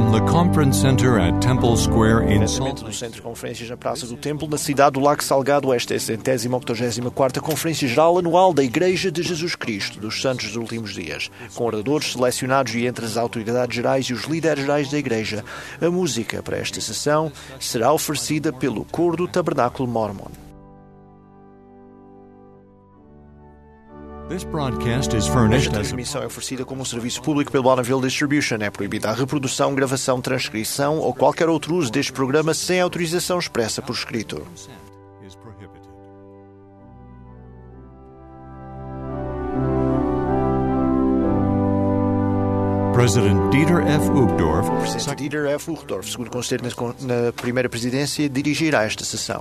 From the Conference Center at Temple Square in Diretamente do Centro de Conferências na Praça do Templo, na cidade do Lago Salgado, esta é a 184ª Conferência Geral Anual da Igreja de Jesus Cristo dos Santos dos Últimos Dias, com oradores selecionados e entre as autoridades gerais e os líderes gerais da Igreja. A música para esta sessão será oferecida pelo Coro do Tabernáculo Mormon. Esta transmissão é oferecida como um serviço público pelo Bonneville Distribution. É proibida a reprodução, gravação, transcrição ou qualquer outro uso deste programa sem autorização expressa por escrito. President Dieter F. Uchtdorf, O presidente Dieter F. Uchtdorf, segundo conselheiro na primeira presidência, dirigirá esta sessão.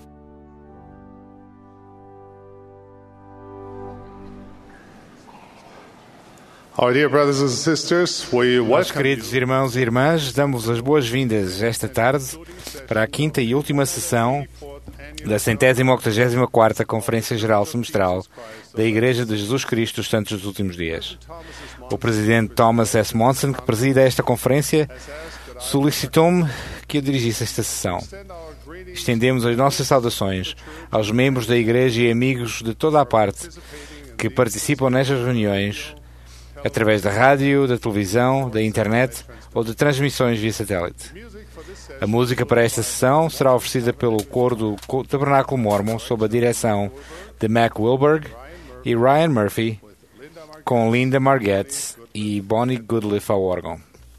Our dear brothers and sisters, we Meus welcome queridos irmãos e irmãs, damos as boas-vindas esta tarde para a quinta e última sessão da 184ª Conferência Geral Semestral da Igreja de Jesus Cristo dos Santos dos Últimos Dias. O presidente Thomas S. Monson, que presida esta conferência, solicitou-me que eu dirigisse esta sessão. Estendemos as nossas saudações aos membros da Igreja e amigos de toda a parte que participam nestas reuniões através da rádio, da televisão, da internet ou de transmissões via satélite. A música para esta sessão será oferecida pelo Coro do Tabernáculo Mormon sob a direção de Mac Wilberg e Ryan Murphy, com Linda Margetts e Bonnie Goodliff ao órgão.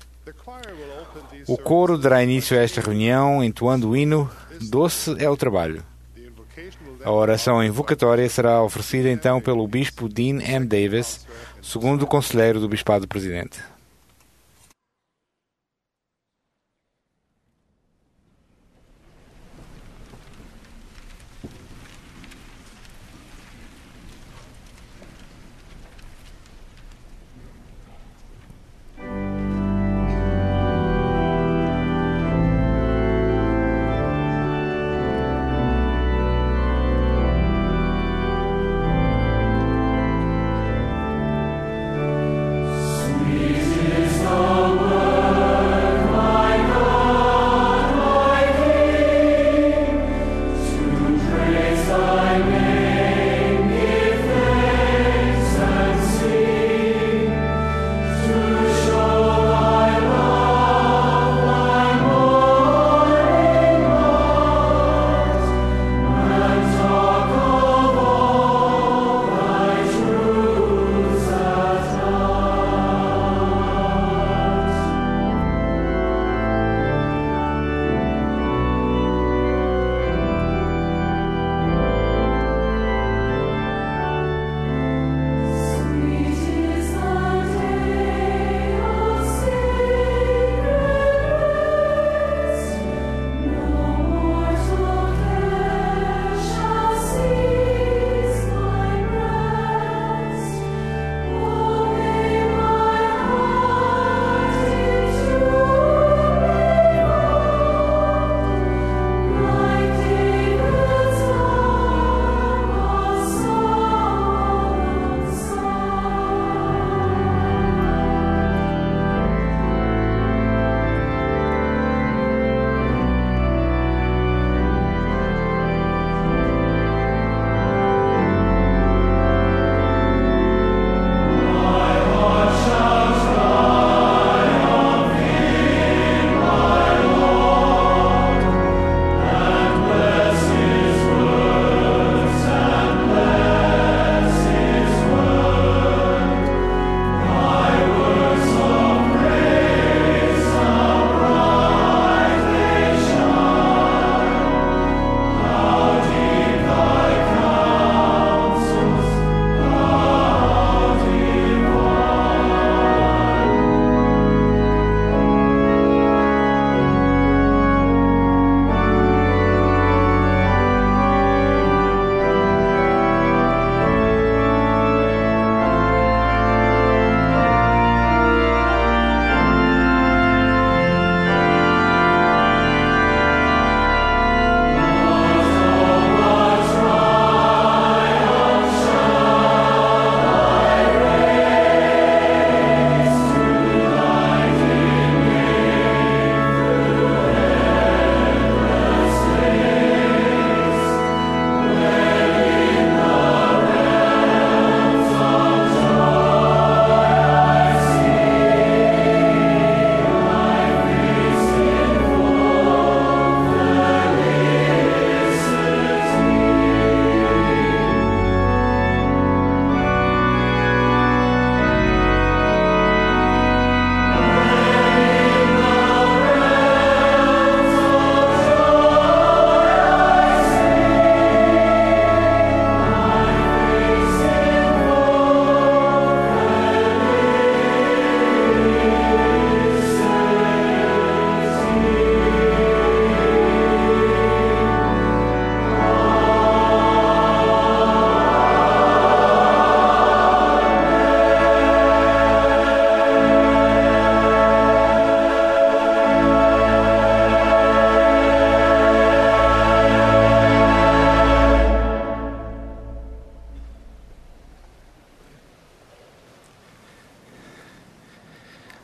O coro dará início a esta reunião entoando o hino Doce é o Trabalho. A oração invocatória será oferecida então pelo Bispo Dean M. Davis, segundo conselheiro do Bispado Presidente. We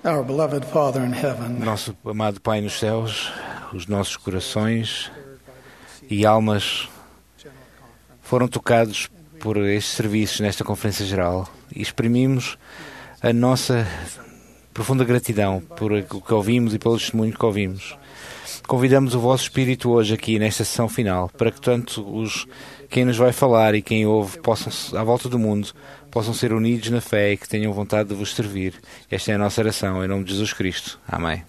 Our beloved Father in heaven, Nosso amado Pai nos céus, os nossos corações e almas foram tocados por estes serviços nesta Conferência Geral e exprimimos a nossa profunda gratidão por o que ouvimos e pelo testemunho que ouvimos. Convidamos o vosso Espírito hoje aqui nesta sessão final para que tanto quem nos vai falar e quem ouve à volta do mundo possam ser unidos na fé e que tenham vontade de vos servir. Esta é a nossa oração, em nome de Jesus Cristo. Amém.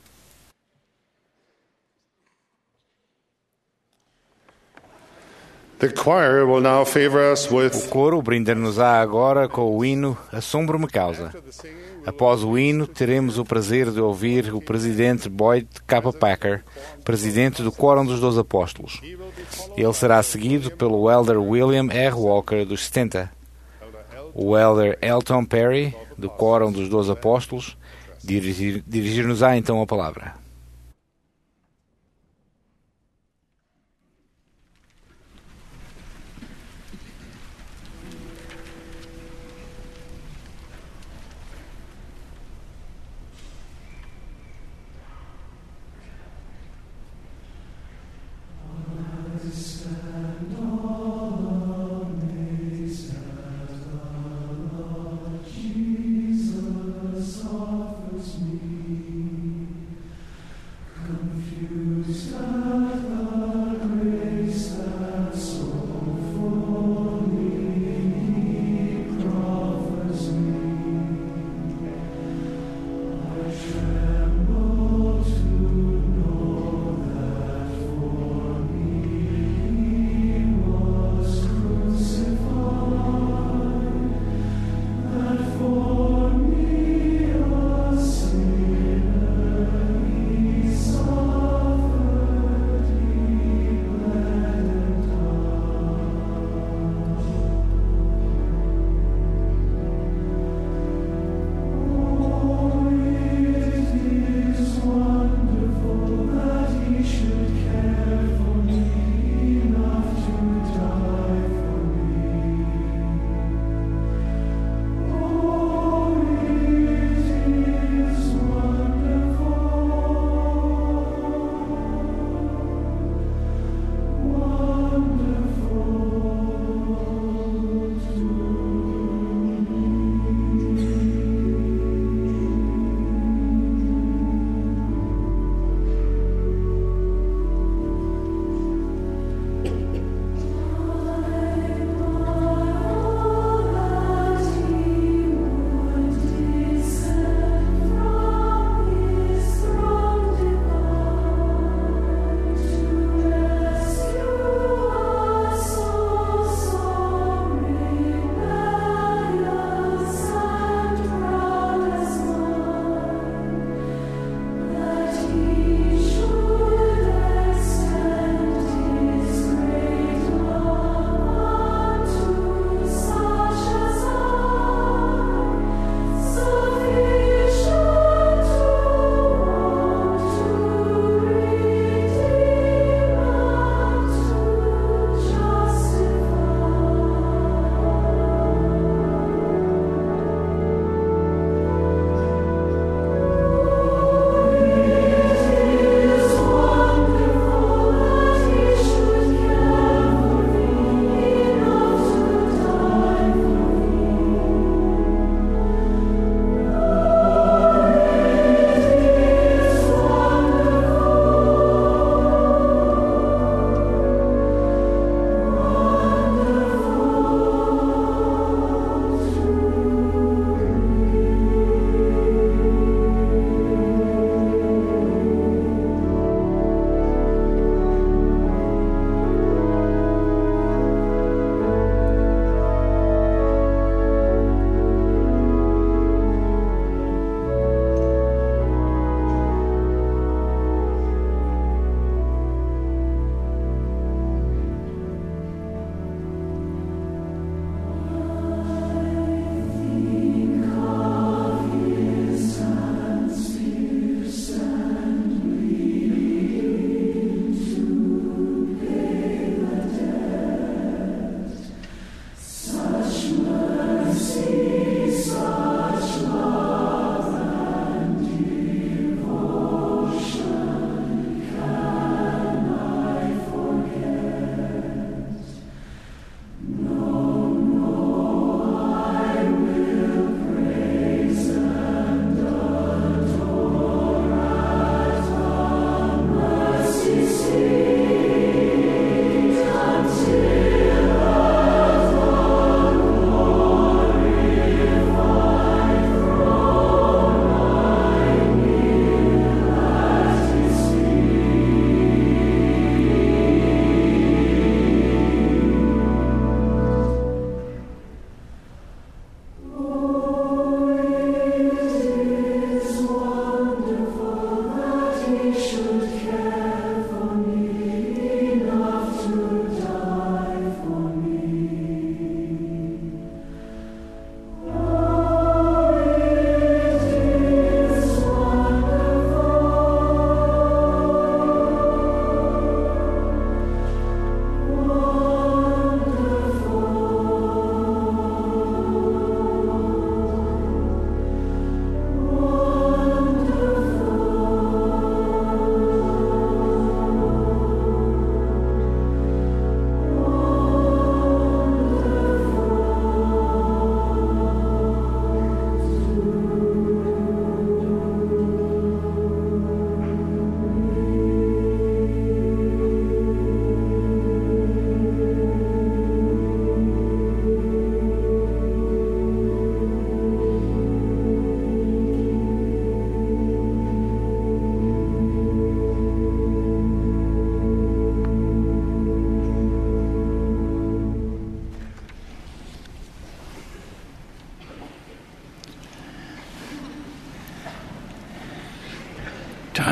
The choir will now favor us O with coro brinda-nos-á agora com o hino Assombro-me Causa. Após o hino, teremos o prazer de ouvir o presidente Boyd K. Packer, presidente do Quórum dos 12 Apóstolos. Ele será seguido pelo Elder William R. Walker, dos 70. O Elder Elton Perry, do Quórum dos 12 Apóstolos, dirigir-nos-á então a palavra.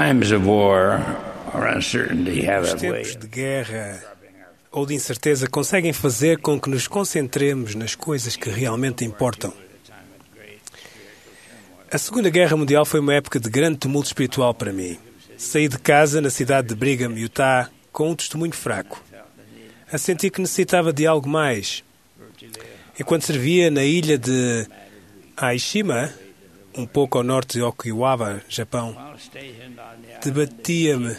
times of war or uncertainty have Os a way tempos de guerra ou de incerteza conseguem fazer com que nos concentremos nas coisas que realmente importam. A Segunda Guerra Mundial foi uma época de grande tumulto espiritual para mim. Saí de casa na cidade de Brigham, Utah, com um testemunho fraco. A sentir que necessitava de algo mais. Enquanto servia na ilha de Aishima, um pouco ao norte de Okinawa, Japão, debatia-me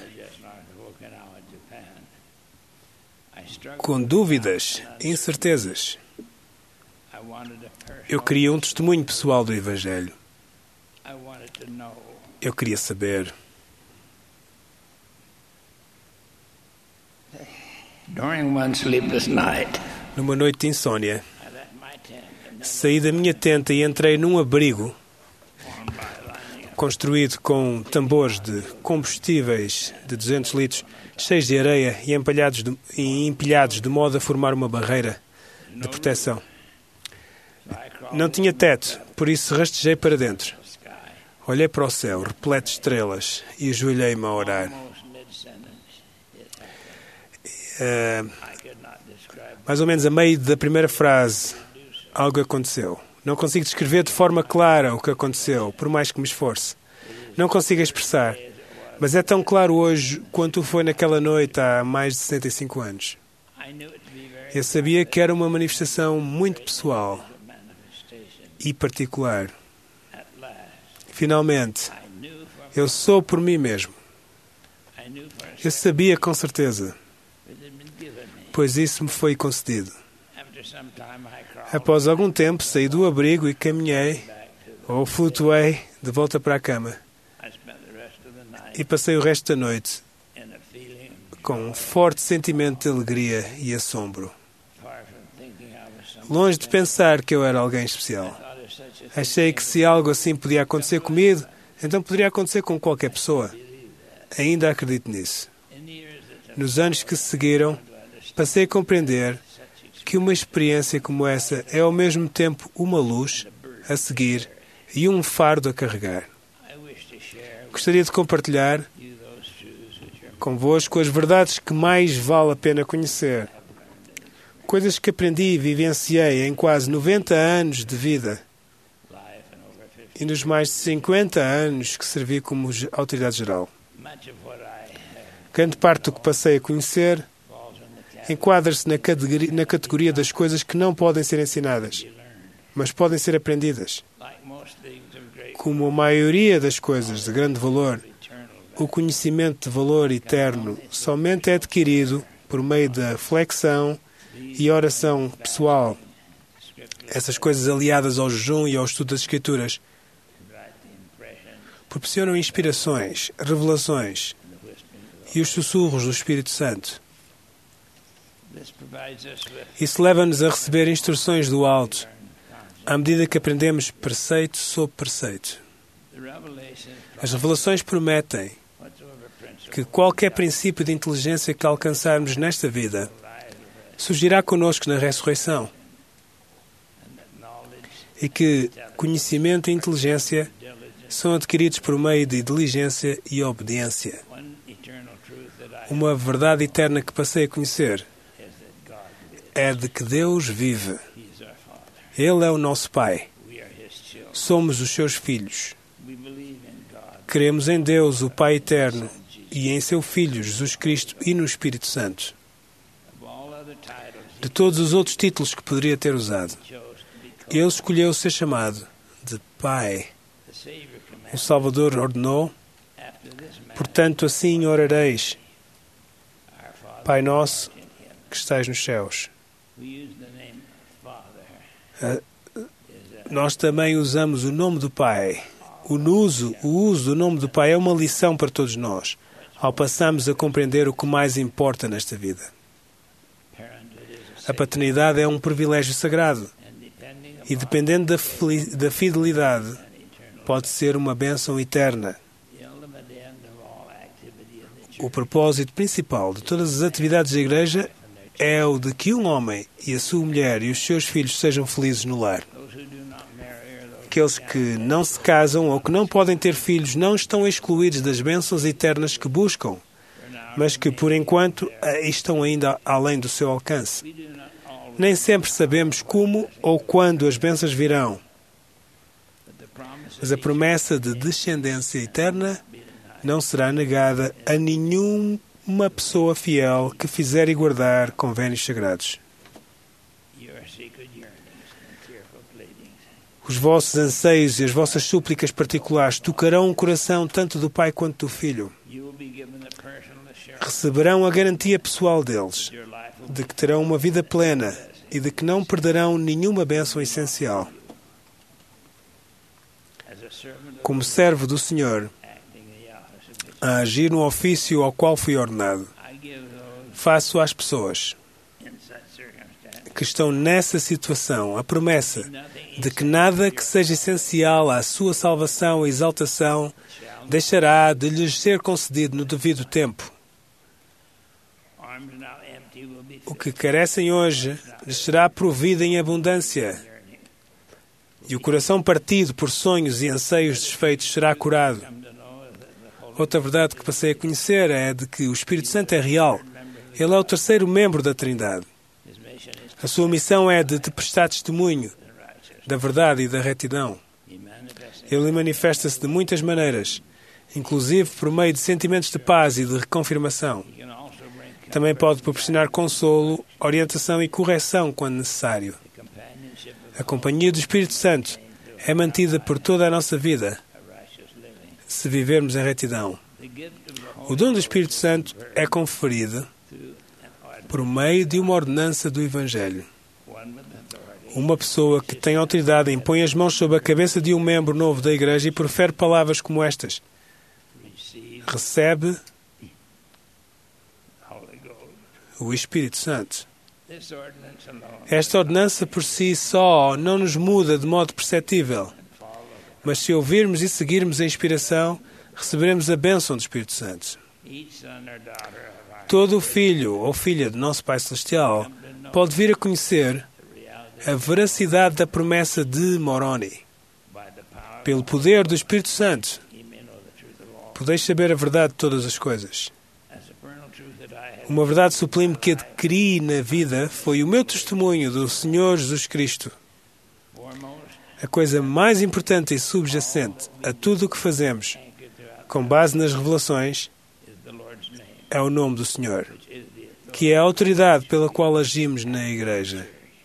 com dúvidas e incertezas. Eu queria um testemunho pessoal do Evangelho. Eu queria saber. Numa noite de insônia, saí da minha tenta e entrei num abrigo construído com tambores de combustíveis de 200 litros, cheios de areia e empilhados de modo a formar uma barreira de proteção. Não tinha teto, por isso rastejei para dentro. Olhei para o céu, repleto de estrelas, e ajoelhei-me a orar. Mais ou menos a meio da primeira frase, algo aconteceu. Não consigo descrever de forma clara o que aconteceu, por mais que me esforce. Não consigo expressar, mas é tão claro hoje quanto foi naquela noite há mais de 65 anos. Eu sabia que era uma manifestação muito pessoal e particular. Finalmente, eu sou por mim mesmo. Eu sabia com certeza, pois isso me foi concedido. Após algum tempo, saí do abrigo e caminhei, ou flutuei, de volta para a cama. E passei o resto da noite com um forte sentimento de alegria e assombro. Longe de pensar que eu era alguém especial. Achei que se algo assim podia acontecer comigo, então poderia acontecer com qualquer pessoa. Ainda acredito nisso. Nos anos que seguiram, passei a compreender que uma experiência como essa é ao mesmo tempo uma luz a seguir e um fardo a carregar. Gostaria de compartilhar convosco as verdades que mais vale a pena conhecer. Coisas que aprendi e vivenciei em quase 90 anos de vida e nos mais de 50 anos que servi como autoridade geral. Grande parte do que passei a conhecer enquadra-se na categoria das coisas que não podem ser ensinadas, mas podem ser aprendidas. Como a maioria das coisas de grande valor, o conhecimento de valor eterno somente é adquirido por meio da flexão e oração pessoal. Essas coisas aliadas ao jejum e ao estudo das Escrituras proporcionam inspirações, revelações e os sussurros do Espírito Santo. Isso leva-nos a receber instruções do alto, à medida que aprendemos preceito sobre preceito. As revelações prometem que qualquer princípio de inteligência que alcançarmos nesta vida surgirá conosco na ressurreição e que conhecimento e inteligência são adquiridos por meio de diligência e obediência. Uma verdade eterna que passei a conhecer é de que Deus vive. Ele é o nosso Pai. Somos os seus filhos. Cremos em Deus, o Pai eterno, e em seu Filho, Jesus Cristo, e no Espírito Santo. De todos os outros títulos que poderia ter usado, ele escolheu ser chamado de Pai. O Salvador ordenou: portanto, assim orareis: Pai nosso, que estais nos céus. Nós também usamos o nome do Pai. O uso do nome do Pai é uma lição para todos nós, ao passarmos a compreender o que mais importa nesta vida. A paternidade é um privilégio sagrado e, dependendo da fidelidade, pode ser uma bênção eterna. O propósito principal de todas as atividades da Igreja é o de que um homem e a sua mulher e os seus filhos sejam felizes no lar. aqueles que não se casam ou que não podem ter filhos não estão excluídos das bênçãos eternas que buscam, mas que, por enquanto, estão ainda além do seu alcance. Nem sempre sabemos como ou quando as bênçãos virão, mas a promessa de descendência eterna não será negada a nenhuma pessoa fiel que fizer e guardar convênios sagrados. Os vossos anseios e as vossas súplicas particulares tocarão o coração tanto do Pai quanto do Filho. Receberão a garantia pessoal deles, de que terão uma vida plena e de que não perderão nenhuma bênção essencial. Como servo do Senhor, a agir no ofício ao qual fui ordenado, faço às pessoas que estão nessa situação a promessa de que nada que seja essencial à sua salvação e exaltação deixará de lhes ser concedido no devido tempo. O que carecem hoje lhes será provido em abundância, e o coração partido por sonhos e anseios desfeitos será curado. Outra verdade que passei a conhecer é de que o Espírito Santo é real. Ele é o terceiro membro da Trindade. A sua missão é de te prestar testemunho da verdade e da retidão. Ele manifesta-se de muitas maneiras, inclusive por meio de sentimentos de paz e de reconfirmação. Também pode proporcionar consolo, orientação e correção quando necessário. A companhia do Espírito Santo é mantida por toda a nossa vida, se vivermos em retidão. O dom do Espírito Santo é conferido por meio de uma ordenança do Evangelho. Uma pessoa que tem autoridade impõe as mãos sobre a cabeça de um membro novo da Igreja e profere palavras como estas: recebe o Espírito Santo. Esta ordenança por si só não nos muda de modo perceptível, mas se ouvirmos e seguirmos a inspiração, receberemos a bênção do Espírito Santo. Todo filho ou filha do nosso Pai Celestial pode vir a conhecer a veracidade da promessa de Moroni. Pelo poder do Espírito Santo, podeis saber a verdade de todas as coisas. Uma verdade sublime que adquiri na vida foi o meu testemunho do Senhor Jesus Cristo. A coisa mais importante e subjacente a tudo o que fazemos, com base nas revelações, é o nome do Senhor, que é a autoridade pela qual agimos na Igreja.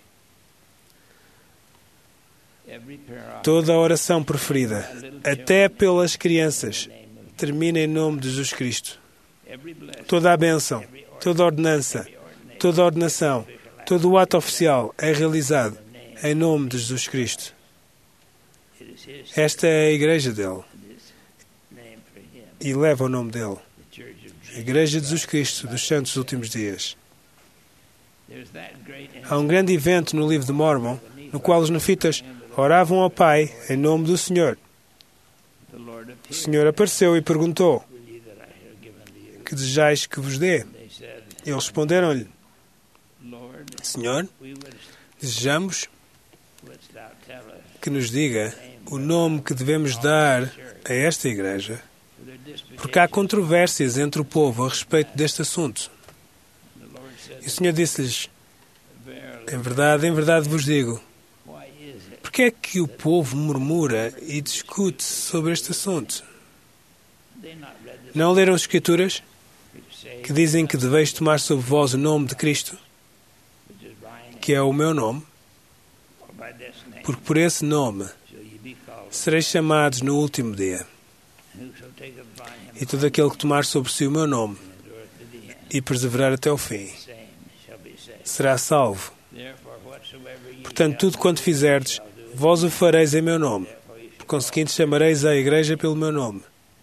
Toda a oração preferida, até pelas crianças, termina em nome de Jesus Cristo. Toda a bênção, toda a ordenança, toda a ordenação, todo o ato oficial é realizado em nome de Jesus Cristo. Esta é a Igreja dele e leva o nome dele. A Igreja de Jesus Cristo dos Santos Últimos Dias. Há um grande evento no livro de Mormon, no qual os nefitas oravam ao Pai em nome do Senhor. O Senhor apareceu e perguntou: que desejais que vos dê? Eles responderam-lhe: Senhor, desejamos que nos diga o nome que devemos dar a esta Igreja, porque há controvérsias entre o povo a respeito deste assunto. E o Senhor disse-lhes: em verdade vos digo, porque é que o povo murmura e discute sobre este assunto? Não leram as Escrituras que dizem que deveis tomar sobre vós o nome de Cristo, que é o meu nome, porque por esse nome sereis chamados no último dia. E todo aquele que tomar sobre si o meu nome e perseverar até o fim será salvo. Portanto, tudo quanto fizerdes, vós o fareis em meu nome. Por conseguinte, chamareis a Igreja pelo meu nome.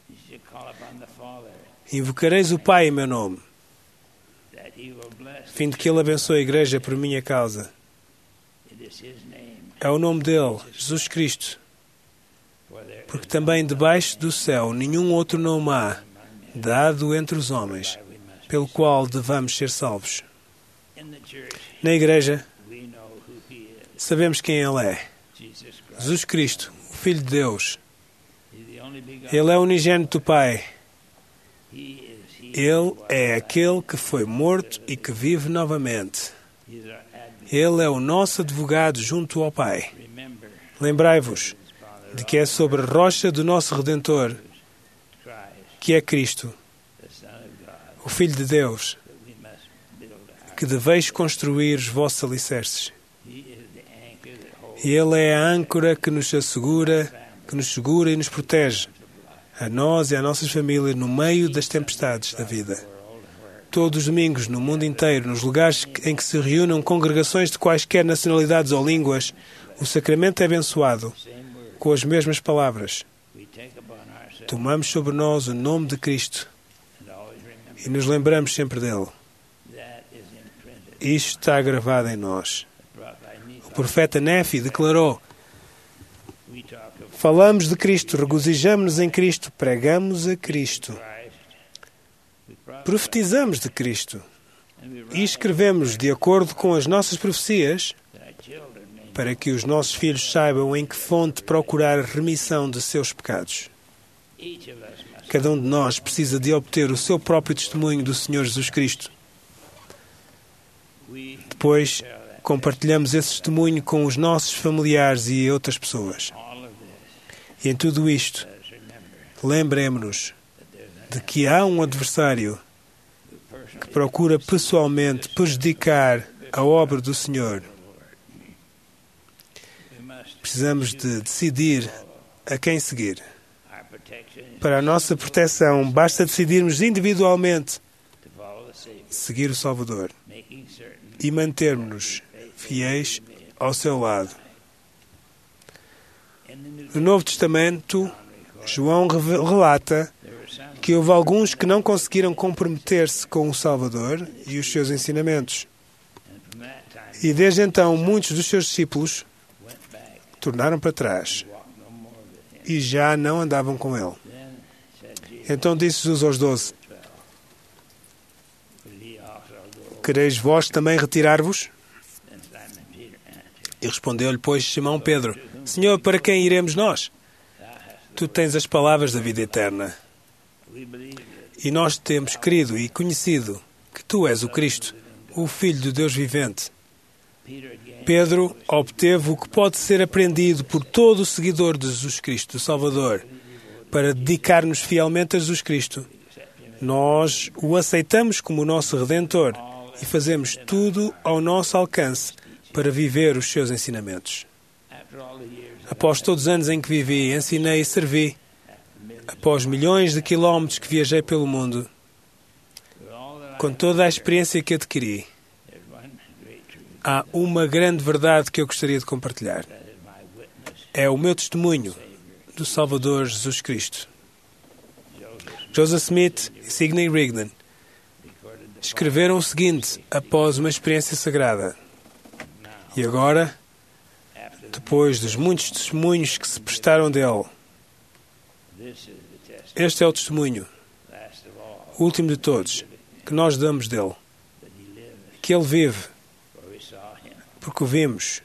Invocareis o Pai em meu nome, a fim de que Ele abençoe a Igreja por minha causa. É o nome dele, Jesus Cristo, porque também debaixo do céu nenhum outro nome há, dado entre os homens, pelo qual devamos ser salvos. Na Igreja, sabemos quem Ele é. Jesus Cristo, o Filho de Deus. Ele é o unigênito do Pai. Ele é aquele que foi morto e que vive novamente. Ele é o nosso advogado junto ao Pai. Lembrai-vos de que é sobre a rocha do nosso Redentor, que é Cristo, o Filho de Deus, que deveis construir os vossos alicerces. Ele é a âncora que nos assegura, que nos segura e nos protege, a nós e às nossas famílias, no meio das tempestades da vida. Todos os domingos, no mundo inteiro, nos lugares em que se reúnam congregações de quaisquer nacionalidades ou línguas, o sacramento é abençoado com as mesmas palavras. Tomamos sobre nós o nome de Cristo e nos lembramos sempre dele. Isto está gravado em nós. O profeta Néfi declarou: falamos de Cristo, regozijamos-nos em Cristo, pregamos a Cristo, profetizamos de Cristo e escrevemos de acordo com as nossas profecias, para que os nossos filhos saibam em que fonte procurar a remissão de seus pecados. Cada um de nós precisa de obter o seu próprio testemunho do Senhor Jesus Cristo. Depois, compartilhamos esse testemunho com os nossos familiares e outras pessoas. E em tudo isto, lembremos-nos de que há um adversário que procura pessoalmente prejudicar a obra do Senhor. Precisamos de decidir a quem seguir. Para a nossa proteção, basta decidirmos individualmente seguir o Salvador e mantermos-nos fiéis ao seu lado. No Novo Testamento, João relata que houve alguns que não conseguiram comprometer-se com o Salvador e os seus ensinamentos. E desde então, muitos dos seus discípulos tornaram para trás e já não andavam com ele. Então disse Jesus aos 12: quereis vós também retirar-vos? E respondeu-lhe, pois, Simão Pedro: Senhor, para quem iremos nós? Tu tens as palavras da vida eterna. E nós temos crido e conhecido que tu és o Cristo, o Filho do Deus vivente. Pedro obteve o que pode ser aprendido por todo o seguidor de Jesus Cristo, o Salvador, para dedicar-nos fielmente a Jesus Cristo. Nós o aceitamos como o nosso Redentor e fazemos tudo ao nosso alcance para viver os seus ensinamentos. Após todos os anos em que vivi, ensinei e servi, após milhões de quilómetros que viajei pelo mundo, com toda a experiência que adquiri, há uma grande verdade que eu gostaria de compartilhar. É o meu testemunho do Salvador Jesus Cristo. Joseph Smith e Sidney Rigdon escreveram o seguinte após uma experiência sagrada. E agora, depois dos muitos testemunhos que se prestaram dele, este é o testemunho, o último de todos, que nós damos dele. Que ele vive, porque o vimos.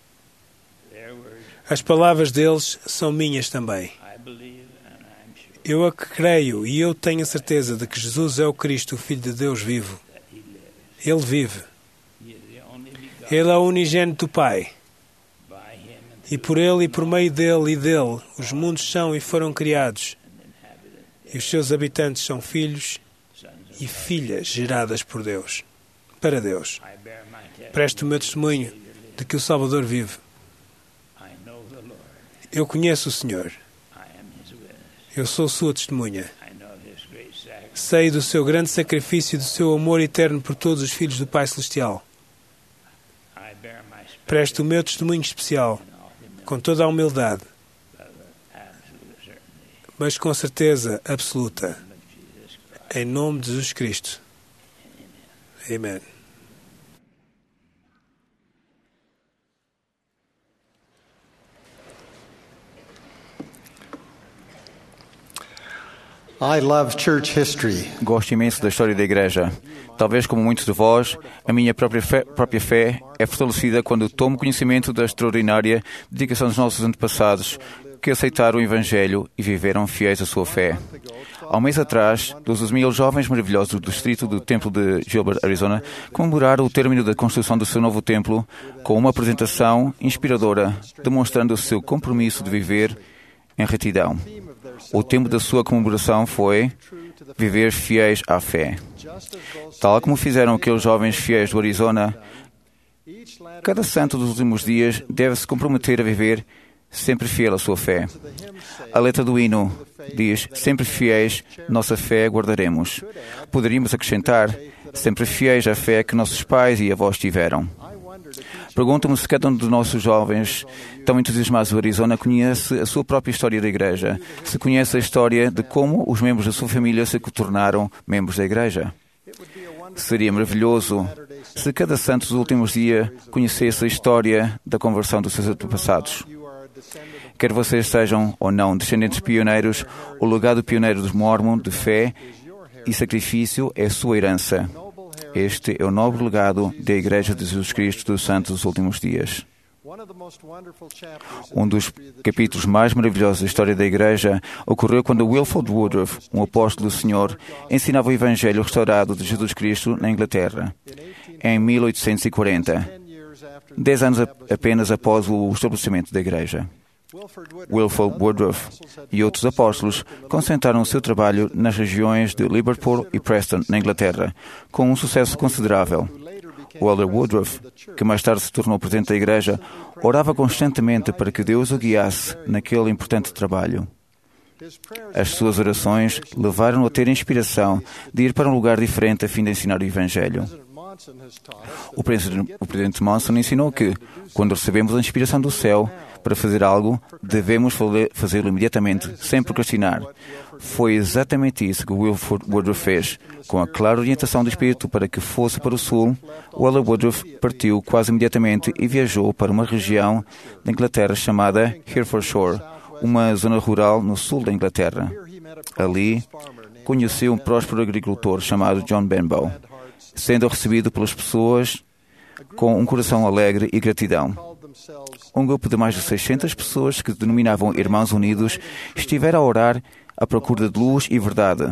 As palavras deles são minhas também. Eu a que creio e eu tenho a certeza de que Jesus é o Cristo, o Filho de Deus vivo. Ele vive. Ele é o unigênito do Pai. E por Ele e por meio dEle e dEle, os mundos são e foram criados. E os seus habitantes são filhos e filhas geradas por Deus, para Deus. Presto o meu testemunho de que o Salvador vive. Eu conheço o Senhor. Eu sou sua testemunha. Sei do seu grande sacrifício e do seu amor eterno por todos os filhos do Pai Celestial. Presto o meu testemunho especial, com toda a humildade, mas com certeza absoluta, em nome de Jesus Cristo. Amém. I love church history. Gosto imenso da história da Igreja. Talvez como muitos de vós, a minha própria fé é fortalecida quando tomo conhecimento da extraordinária dedicação dos nossos antepassados que aceitaram o Evangelho e viveram fiéis à sua fé. Há um mês atrás, 12.000 jovens maravilhosos do distrito do Templo de Gilbert, Arizona, comemoraram o término da construção do seu novo templo com uma apresentação inspiradora, demonstrando o seu compromisso de viver em retidão. O tema da sua comemoração foi viver fiéis à fé. Tal como fizeram aqueles jovens fiéis do Arizona, cada santo dos últimos dias deve se comprometer a viver sempre fiel à sua fé. A letra do hino diz: sempre fiéis, nossa fé guardaremos. Poderíamos acrescentar: sempre fiéis à fé que nossos pais e avós tiveram. Pergunto-me se cada um dos nossos jovens tão entusiasmados do Arizona conhece a sua própria história da Igreja, se conhece a história de como os membros da sua família se tornaram membros da Igreja. Seria maravilhoso se cada santo dos últimos dias conhecesse a história da conversão dos seus antepassados. Quer vocês sejam ou não descendentes pioneiros, o legado pioneiro dos Mormon de fé e sacrifício é sua herança. Este é o nobre legado da Igreja de Jesus Cristo dos Santos dos últimos dias. Um dos capítulos mais maravilhosos da história da Igreja ocorreu quando Wilford Woodruff, um apóstolo do Senhor, ensinava o Evangelho restaurado de Jesus Cristo na Inglaterra, em 1840, 10 anos apenas após o estabelecimento da Igreja. Wilford Woodruff e outros apóstolos concentraram o seu trabalho nas regiões de Liverpool e Preston, na Inglaterra, com um sucesso considerável. O Elder Woodruff, que mais tarde se tornou presidente da Igreja, orava constantemente para que Deus o guiasse naquele importante trabalho. As suas orações levaram-no a ter a inspiração de ir para um lugar diferente a fim de ensinar o Evangelho. O presidente Monson ensinou que, quando recebemos a inspiração do céu para fazer algo, devemos fazê-lo imediatamente, sem procrastinar. Foi exatamente isso que Wilford Woodruff fez. Com a clara orientação do Espírito para que fosse para o sul, o Elder Woodruff partiu quase imediatamente e viajou para uma região da Inglaterra chamada Herefordshire, uma zona rural no sul da Inglaterra. Ali, conheceu um próspero agricultor chamado John Benbow, sendo recebido pelas pessoas com um coração alegre e gratidão. Um grupo de mais de 600 pessoas que denominavam Irmãos Unidos estiveram a orar à procura de luz e verdade.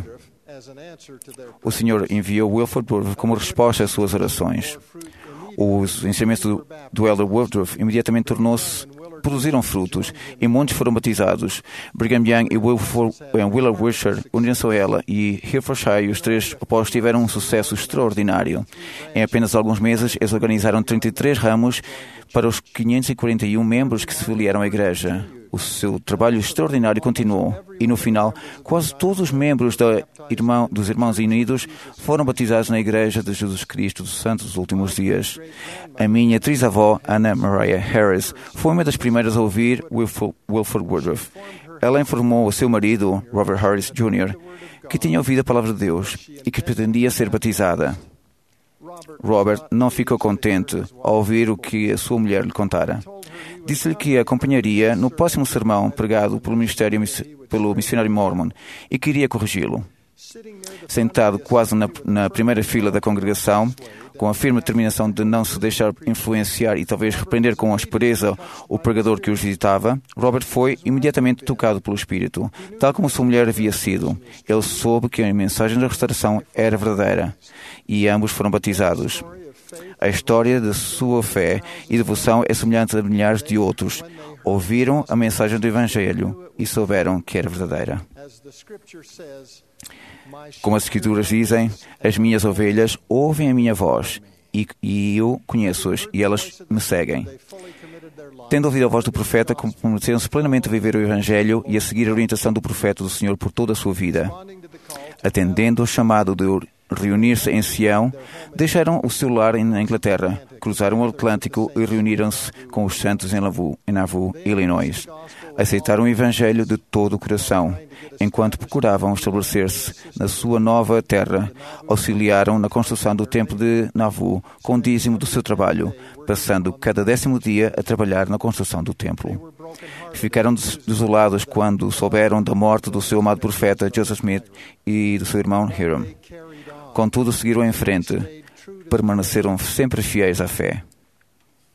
O Senhor enviou Wilford Woodruff como resposta às suas orações. Os ensinamentos do Elder Woodruff imediatamente produziram frutos e muitos foram batizados. Brigham Young e Willard Wisher uniram-se a ela e Herefordshire e os três apóstolos tiveram um sucesso extraordinário. Em apenas alguns meses, eles organizaram 33 ramos para os 541 membros que se filiaram à Igreja. O seu trabalho extraordinário continuou e, no final, quase todos os membros dos Irmãos Unidos foram batizados na Igreja de Jesus Cristo dos Santos dos últimos dias. A minha trisavó, Anna Mariah Harris, foi uma das primeiras a ouvir Wilford Woodruff. Ela informou ao seu marido, Robert Harris Jr., que tinha ouvido a palavra de Deus e que pretendia ser batizada. Robert não ficou contente ao ouvir o que a sua mulher lhe contara. Disse-lhe que a acompanharia no próximo sermão pregado pelo missionário Mormon e queria corrigi-lo. Sentado quase na primeira fila da congregação, com a firme determinação de não se deixar influenciar e talvez repreender com aspereza o pregador que os visitava, Robert foi imediatamente tocado pelo Espírito, tal como sua mulher havia sido. Ele soube que a mensagem da restauração era verdadeira e ambos foram batizados. A história de sua fé e devoção é semelhante a milhares de outros. Ouviram a mensagem do Evangelho e souberam que era verdadeira. Como as Escrituras dizem, as minhas ovelhas ouvem a minha voz e eu conheço-as e elas me seguem. Tendo ouvido a voz do profeta, comprometeram-se plenamente a viver o Evangelho e a seguir a orientação do profeta do Senhor por toda a sua vida. Atendendo ao chamado de reunir-se em Sião, deixaram o seu lar na Inglaterra, cruzaram o Atlântico e reuniram-se com os santos em Nauvoo, Illinois. Aceitaram o Evangelho de todo o coração. Enquanto procuravam estabelecer-se na sua nova terra, auxiliaram na construção do templo de Nauvoo com o dízimo do seu trabalho, passando cada 10º dia a trabalhar na construção do templo. Ficaram desolados quando souberam da morte do seu amado profeta Joseph Smith e do seu irmão Hiram. Contudo, seguiram em frente, permaneceram sempre fiéis à fé.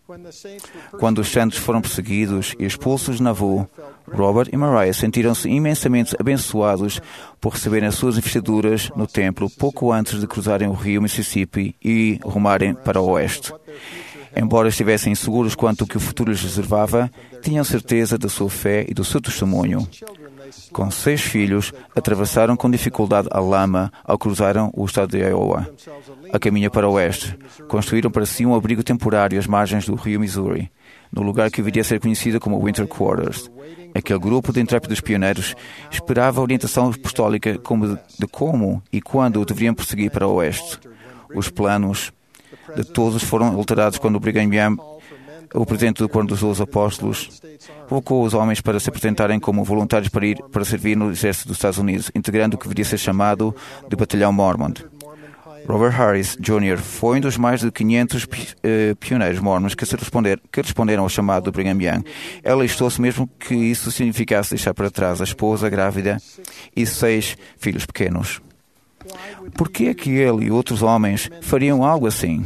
Quando os santos foram perseguidos e expulsos de Nauvoo, Robert e Mariah sentiram-se imensamente abençoados por receberem as suas investiduras no templo pouco antes de cruzarem o rio Mississippi e rumarem para o oeste. Embora estivessem inseguros quanto ao que o futuro lhes reservava, tinham certeza da sua fé e do seu testemunho. Com 6 filhos, atravessaram com dificuldade a lama ao cruzarem o estado de Iowa. A caminho para o oeste, construíram para si um abrigo temporário às margens do rio Missouri, no lugar que viria a ser conhecido como Winter Quarters. Aquele grupo de intrépidos pioneiros esperava a orientação apostólica de como e quando deveriam prosseguir para o oeste. Os planos de todos foram alterados quando o Brigham Young, o presidente do Quórum dos 12 Apóstolos, convocou os homens para se apresentarem como voluntários para servir no exército dos Estados Unidos, integrando o que viria a ser chamado de Batalhão Mormon. Robert Harris Jr. foi um dos mais de 500 pioneiros mormons que responderam ao chamado do Brigham Young. Ela listou-se mesmo que isso significasse deixar para trás a esposa grávida e 6 filhos pequenos. Por que é que ele e outros homens fariam algo assim?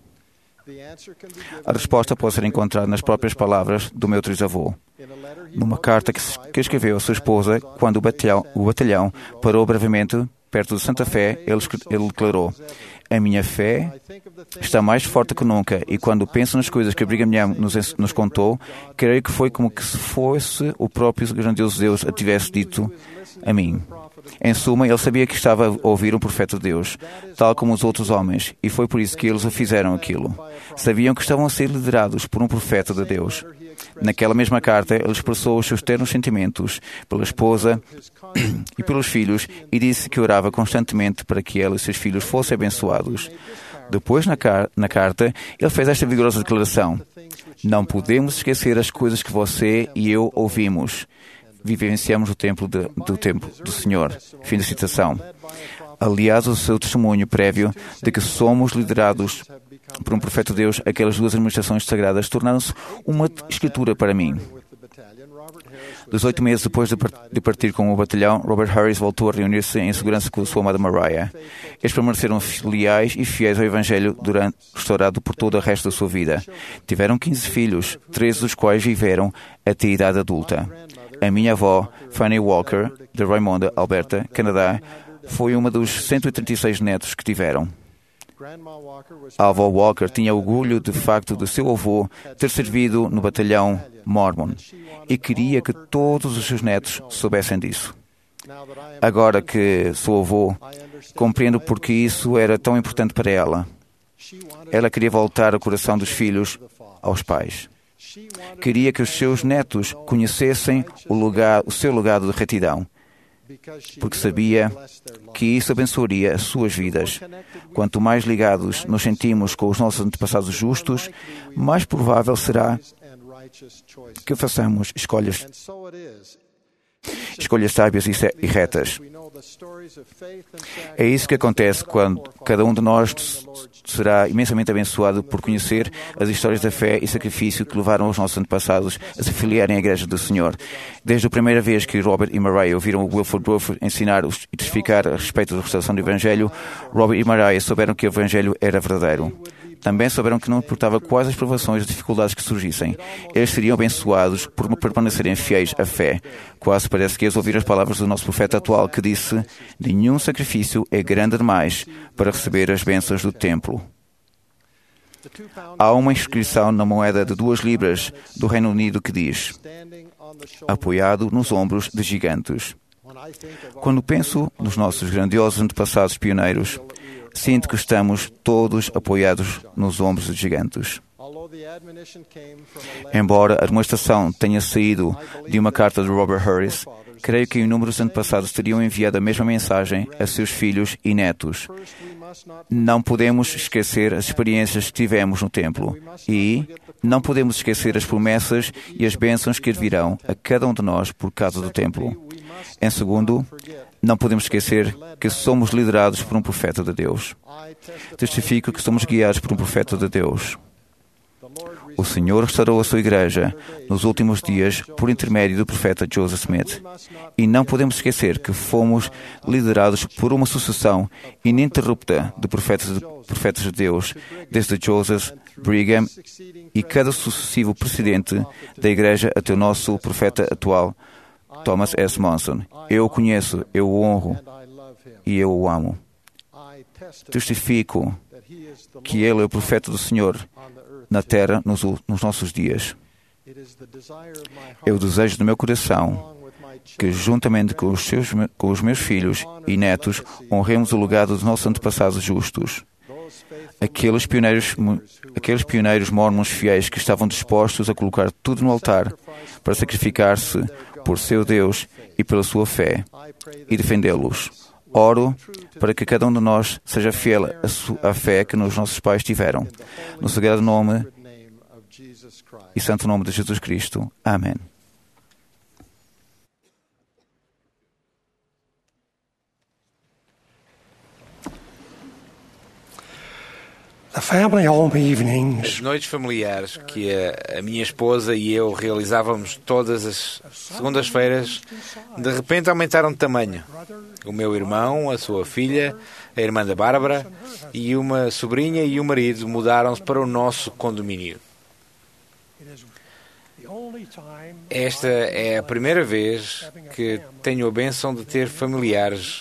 A resposta pode ser encontrada nas próprias palavras do meu trisavô. Numa carta que escreveu à sua esposa, quando o batalhão parou brevemente perto de Santa Fé, ele declarou: "A minha fé está mais forte que nunca, e quando penso nas coisas que Brigham Young nos contou, creio que foi como que se fosse o próprio grandioso Deus a tivesse dito a mim." Em suma, ele sabia que estava a ouvir um profeta de Deus, tal como os outros homens, e foi por isso que eles o fizeram aquilo. Sabiam que estavam a ser liderados por um profeta de Deus. Naquela mesma carta, ele expressou os seus ternos sentimentos pela esposa e pelos filhos e disse que orava constantemente para que ela e seus filhos fossem abençoados. Depois, na carta, ele fez esta vigorosa declaração: "Não podemos esquecer as coisas que você e eu ouvimos. Vivenciamos o templo do Senhor." Fim da citação. Aliás, o seu testemunho prévio de que somos liderados por um profeta de Deus, aquelas 2 administrações sagradas tornaram-se uma escritura para mim. 18 meses depois de partir com o batalhão, Robert Harris voltou a reunir-se em segurança com a sua amada Mariah. Eles permaneceram leais e fiéis ao Evangelho restaurado por todo o resto da sua vida. Tiveram 15 filhos, 13 dos quais viveram até a idade adulta. A minha avó, Fanny Walker, de Raimonda, Alberta, Canadá, foi uma dos 136 netos que tiveram. A avó Walker tinha orgulho de facto de seu avô ter servido no batalhão Mormon e queria que todos os seus netos soubessem disso. Agora que sou avô, compreendo porque isso era tão importante para ela. Ela queria voltar o coração dos filhos aos pais. Queria que os seus netos conhecessem o seu legado de retidão, porque sabia que isso abençoaria as suas vidas. Quanto mais ligados nos sentimos com os nossos antepassados justos, mais provável será que façamos escolhas sábias e retas. É isso que acontece quando cada um de nós será imensamente abençoado por conhecer as histórias da fé e sacrifício que levaram os nossos antepassados a se filiarem à Igreja do Senhor. Desde a primeira vez que Robert e Mariah ouviram o Wilford Woodruff ensinar e testificar a respeito da restauração do Evangelho, Robert e Mariah souberam que o Evangelho era verdadeiro. Também souberam que não importava quais as provações e dificuldades que surgissem, eles seriam abençoados por permanecerem fiéis à fé. Quase parece que eles ouviram as palavras do nosso profeta atual que disse: "Nenhum sacrifício é grande demais para receber as bênçãos do templo." Há uma inscrição na moeda de 2 libras do Reino Unido que diz: "Apoiado nos ombros de gigantes." Quando penso nos nossos grandiosos antepassados pioneiros, sinto que estamos todos apoiados nos ombros de gigantes. Embora a demonstração tenha saído de uma carta de Robert Harris, creio que inúmeros antepassados teriam enviado a mesma mensagem a seus filhos e netos. Não podemos esquecer as experiências que tivemos no templo e não podemos esquecer as promessas e as bênçãos que virão a cada um de nós por causa do templo. Em segundo, não podemos esquecer que somos liderados por um profeta de Deus. Testifico que somos guiados por um profeta de Deus. O Senhor restaurou a sua igreja nos últimos dias por intermédio do profeta Joseph Smith. E não podemos esquecer que fomos liderados por uma sucessão ininterrupta de profetas de Deus, desde Joseph, Brigham e cada sucessivo presidente da igreja até o nosso profeta atual, Thomas S. Monson. Eu o conheço, eu o honro e eu o amo. Testifico que Ele é o profeta do Senhor na terra nos nossos dias. É o desejo do meu coração que, juntamente com os meus filhos e netos, honremos o legado dos nossos antepassados justos. Aqueles pioneiros mormons fiéis que estavam dispostos a colocar tudo no altar para sacrificar-se por seu Deus e pela sua fé e defendê-los. Oro para que cada um de nós seja fiel à fé que os nossos pais tiveram. No sagrado nome e santo nome de Jesus Cristo. Amém. As noites familiares que a minha esposa e eu realizávamos todas as segundas-feiras, de repente aumentaram de tamanho. O meu irmão, a sua filha, a irmã da Bárbara e uma sobrinha e o marido mudaram-se para o nosso condomínio. Esta é a primeira vez que tenho a bênção de ter familiares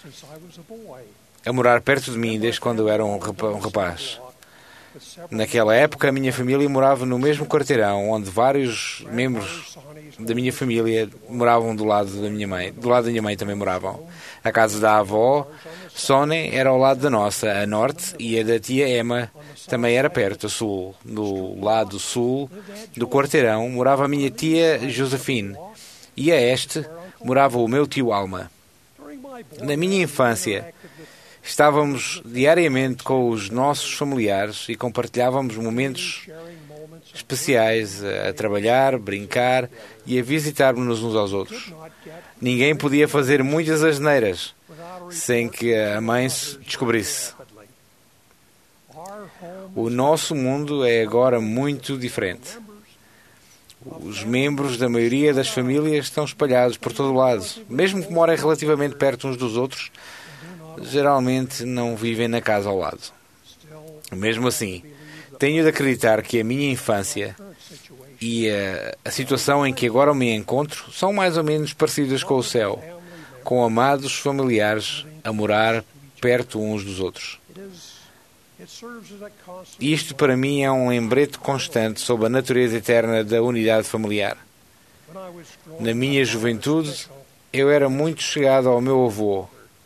a morar perto de mim desde quando eu era um rapaz. Naquela época, a minha família morava no mesmo quarteirão, onde vários membros da minha família moravam do lado da minha mãe. Do lado da minha mãe também moravam. A casa da avó, Sone, era ao lado da nossa, a norte, e a da tia Emma também era perto, a sul. No lado sul do quarteirão morava a minha tia Josephine, e a este morava o meu tio Alma. Na minha infância, estávamos diariamente com os nossos familiares e compartilhávamos momentos especiais a trabalhar, brincar e a visitar-nos uns aos outros. Ninguém podia fazer muitas asneiras sem que a mãe se descobrisse. O nosso mundo é agora muito diferente. Os membros da maioria das famílias estão espalhados por todo o lado. Mesmo que morem relativamente perto uns dos outros, geralmente não vivem na casa ao lado. Mesmo assim, tenho de acreditar que a minha infância e a situação em que agora me encontro são mais ou menos parecidas com o céu, com amados familiares a morar perto uns dos outros. Isto para mim é um lembrete constante sobre a natureza eterna da unidade familiar. Na minha juventude, eu era muito chegado ao meu avô.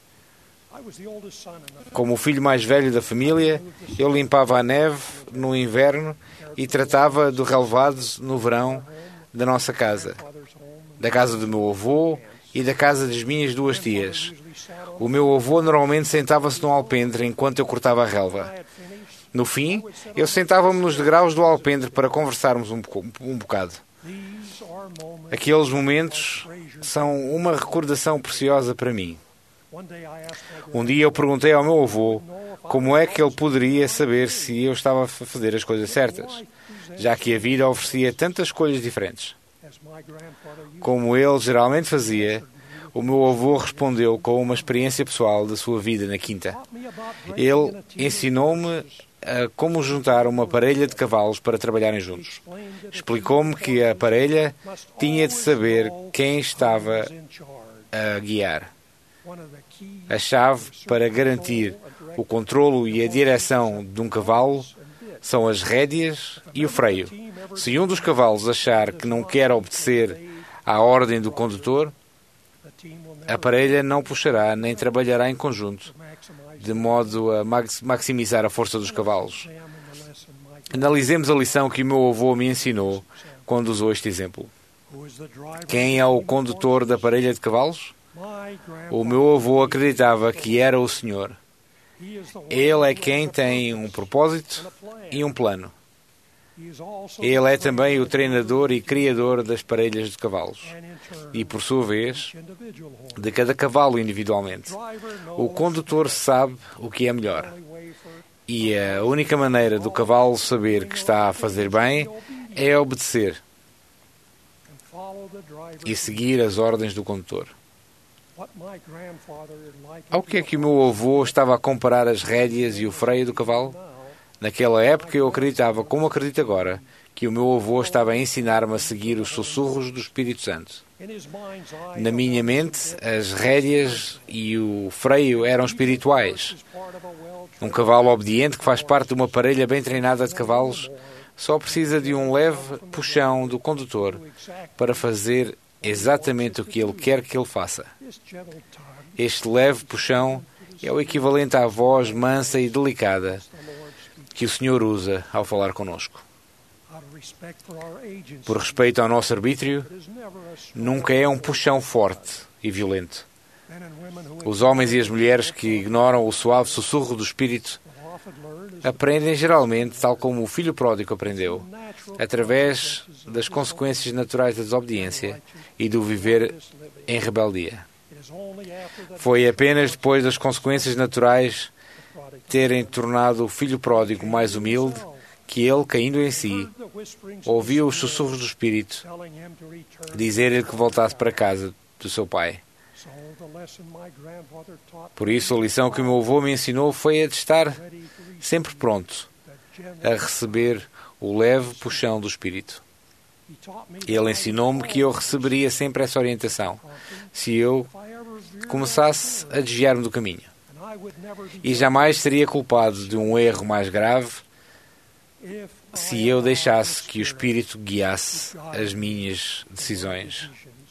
Como o filho mais velho da família, eu limpava a neve no inverno e tratava do relevado no verão da nossa casa, da casa do meu avô e da casa das minhas duas tias. O meu avô normalmente sentava-se no alpendre enquanto eu cortava a relva. No fim, eu sentava-me nos degraus do alpendre para conversarmos um bocado. Aqueles momentos são uma recordação preciosa para mim. Um dia eu perguntei ao meu avô como é que ele poderia saber se eu estava a fazer as coisas certas, já que a vida oferecia tantas escolhas diferentes. Como ele geralmente fazia, o meu avô respondeu com uma experiência pessoal da sua vida na quinta. Ele ensinou-me como juntar uma parelha de cavalos para trabalharem juntos. Explicou-me que a parelha tinha de saber quem estava a guiar. A chave para garantir o controlo e a direção de um cavalo são as rédeas e o freio. Se um dos cavalos achar que não quer obedecer à ordem do condutor, a parelha não puxará nem trabalhará em conjunto, de modo a maximizar a força dos cavalos. Analisemos a lição que o meu avô me ensinou quando usou este exemplo. Quem é o condutor da parelha de cavalos? O meu avô acreditava que era o Senhor. Ele é quem tem um propósito e um plano. Ele é também o treinador e criador das parelhas de cavalos. E, por sua vez, de cada cavalo individualmente. O condutor sabe o que é melhor. E a única maneira do cavalo saber que está a fazer bem é obedecer e seguir as ordens do condutor. Ao que é que o meu avô estava a comparar as rédeas e o freio do cavalo? Naquela época eu acreditava, como acredito agora, que o meu avô estava a ensinar-me a seguir os sussurros do Espírito Santo. Na minha mente, as rédeas e o freio eram espirituais. Um cavalo obediente que faz parte de uma parelha bem treinada de cavalos só precisa de um leve puxão do condutor para fazer exatamente o que ele quer que ele faça. Este leve puxão é o equivalente à voz mansa e delicada que o Senhor usa ao falar conosco. Por respeito ao nosso arbítrio, nunca é um puxão forte e violento. Os homens e as mulheres que ignoram o suave sussurro do Espírito aprendem geralmente, tal como o filho pródigo aprendeu, através das consequências naturais da desobediência e do viver em rebeldia. Foi apenas depois das consequências naturais terem tornado o filho pródigo mais humilde que ele, caindo em si, ouviu os sussurros do Espírito dizer-lhe que voltasse para casa do seu pai. Por isso, a lição que o meu avô me ensinou foi a de estar sempre pronto a receber o leve puxão do Espírito. Ele ensinou-me que eu receberia sempre essa orientação se eu começasse a desviar-me do caminho. E jamais seria culpado de um erro mais grave se eu deixasse que o Espírito guiasse as minhas decisões.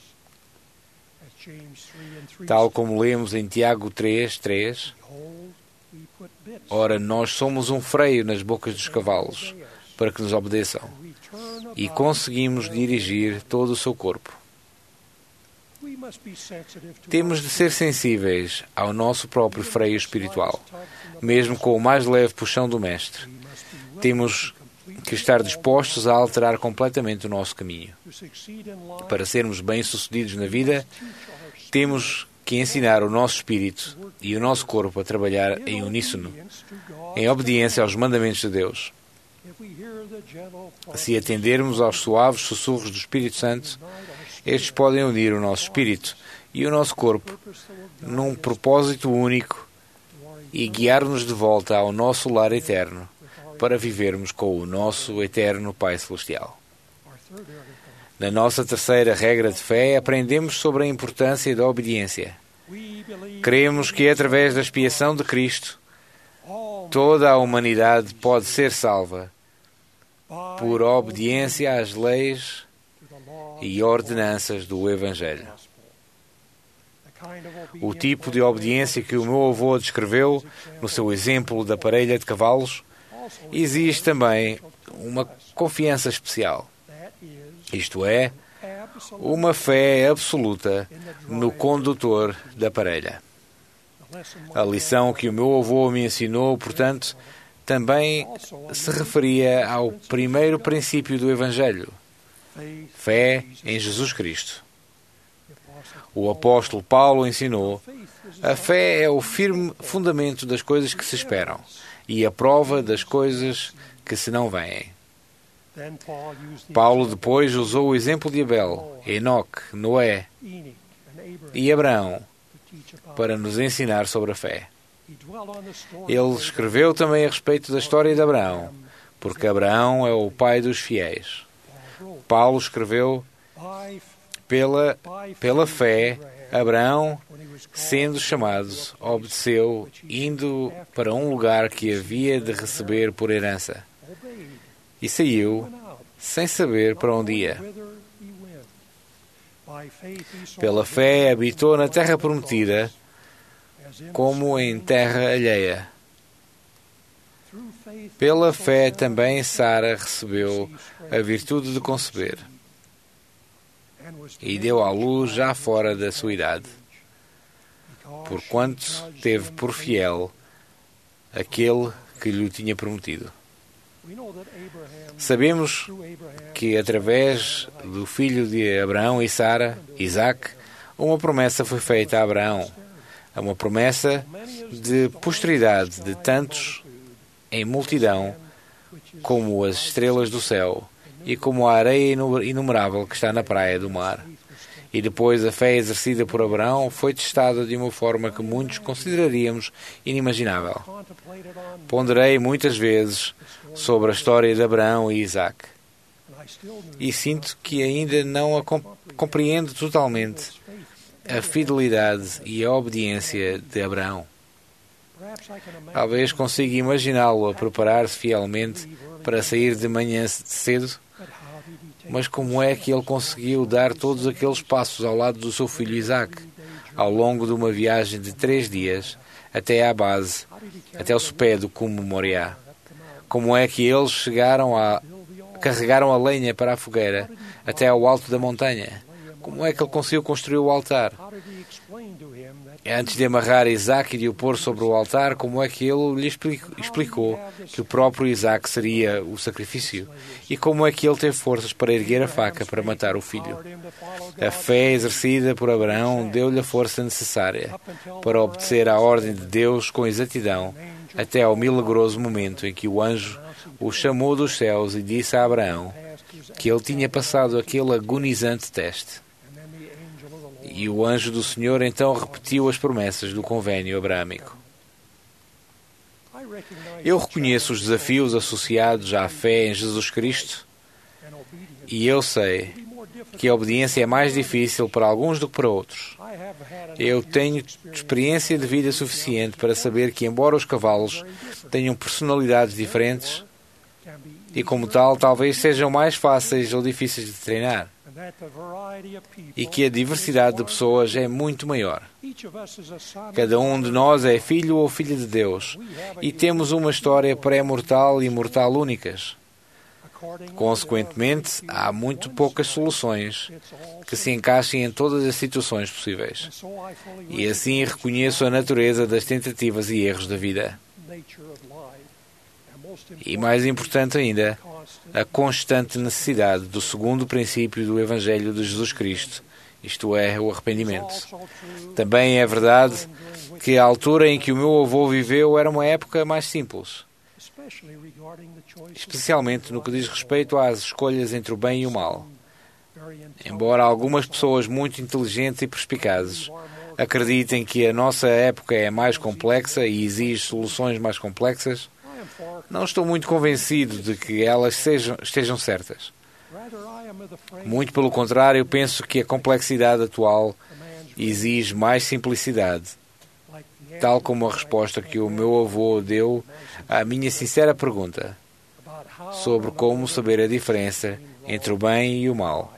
Tal como lemos em Tiago 3:3, ora, nós somos um freio nas bocas dos cavalos, para que nos obedeçam, e conseguimos dirigir todo o seu corpo. Temos de ser sensíveis ao nosso próprio freio espiritual, mesmo com o mais leve puxão do Mestre. Temos que estar dispostos a alterar completamente o nosso caminho. Para sermos bem-sucedidos na vida, temos que ensinar o nosso espírito e o nosso corpo a trabalhar em uníssono, em obediência aos mandamentos de Deus. Se atendermos aos suaves sussurros do Espírito Santo, estes podem unir o nosso espírito e o nosso corpo num propósito único e guiar-nos de volta ao nosso lar eterno, para vivermos com o nosso eterno Pai Celestial. Na nossa terceira regra de fé, aprendemos sobre a importância da obediência. Cremos que, através da expiação de Cristo, toda a humanidade pode ser salva por obediência às leis e ordenanças do Evangelho. O tipo de obediência que o meu avô descreveu no seu exemplo da parelha de cavalos exige também uma confiança especial. Isto é, uma fé absoluta no condutor da parelha. A lição que o meu avô me ensinou, portanto, também se referia ao primeiro princípio do Evangelho: fé em Jesus Cristo. O apóstolo Paulo ensinou: a fé é o firme fundamento das coisas que se esperam e a prova das coisas que se não veem. Paulo depois usou o exemplo de Abel, Enoque, Noé e Abraão para nos ensinar sobre a fé. Ele escreveu também a respeito da história de Abraão, porque Abraão é o pai dos fiéis. Paulo escreveu: pela fé, Abraão, sendo chamado, obedeceu, indo para um lugar que havia de receber por herança, e saiu sem saber para onde ia. Pela fé, habitou na terra prometida, como em terra alheia. Pela fé também Sara recebeu a virtude de conceber e deu à luz já fora da sua idade, porquanto teve por fiel aquele que lhe tinha prometido. Sabemos que através do filho de Abraão e Sara, Isaque, uma promessa foi feita a Abraão, uma promessa de posteridade de tantos em multidão como as estrelas do céu e como a areia inumerável que está na praia do mar. E depois a fé exercida por Abraão foi testada de uma forma que muitos consideraríamos inimaginável. Ponderei muitas vezes sobre a história de Abraão e Isaac e sinto que ainda não a compreendo totalmente a fidelidade e a obediência de Abraão. Talvez consiga imaginá-lo a preparar-se fielmente para sair de manhã cedo, mas como é que ele conseguiu dar todos aqueles passos ao lado do seu filho Isaac, ao longo de uma viagem de 3 dias, até à base, até o sopé do cume Moriá? Como é que eles carregaram a lenha para a fogueira até ao alto da montanha? Como é que ele conseguiu construir o altar? Antes de amarrar Isaac e de o pôr sobre o altar, como é que ele lhe explicou que o próprio Isaac seria o sacrifício? E como é que ele teve forças para erguer a faca para matar o filho? A fé exercida por Abraão deu-lhe a força necessária para obedecer à ordem de Deus com exatidão, até ao milagroso momento em que o anjo o chamou dos céus e disse a Abraão que ele tinha passado aquele agonizante teste. E o anjo do Senhor então repetiu as promessas do convênio abraâmico. Eu reconheço os desafios associados à fé em Jesus Cristo e eu sei que a obediência é mais difícil para alguns do que para outros. Eu tenho experiência de vida suficiente para saber que, embora os cavalos tenham personalidades diferentes, e como tal, talvez sejam mais fáceis ou difíceis de treinar, e que a diversidade de pessoas é muito maior. Cada um de nós é filho ou filha de Deus, e temos uma história pré-mortal e mortal únicas. Consequentemente, há muito poucas soluções que se encaixem em todas as situações possíveis. E assim reconheço a natureza das tentativas e erros da vida. E mais importante ainda, a constante necessidade do segundo princípio do Evangelho de Jesus Cristo, isto é, o arrependimento. Também é verdade que a altura em que o meu avô viveu era uma época mais simples, especialmente no que diz respeito às escolhas entre o bem e o mal. Embora algumas pessoas muito inteligentes e perspicazes acreditem que a nossa época é mais complexa e exige soluções mais complexas, não estou muito convencido de que elas estejam certas. Muito pelo contrário, penso que a complexidade atual exige mais simplicidade, tal como a resposta que o meu avô deu à minha sincera pergunta sobre como saber a diferença entre o bem e o mal.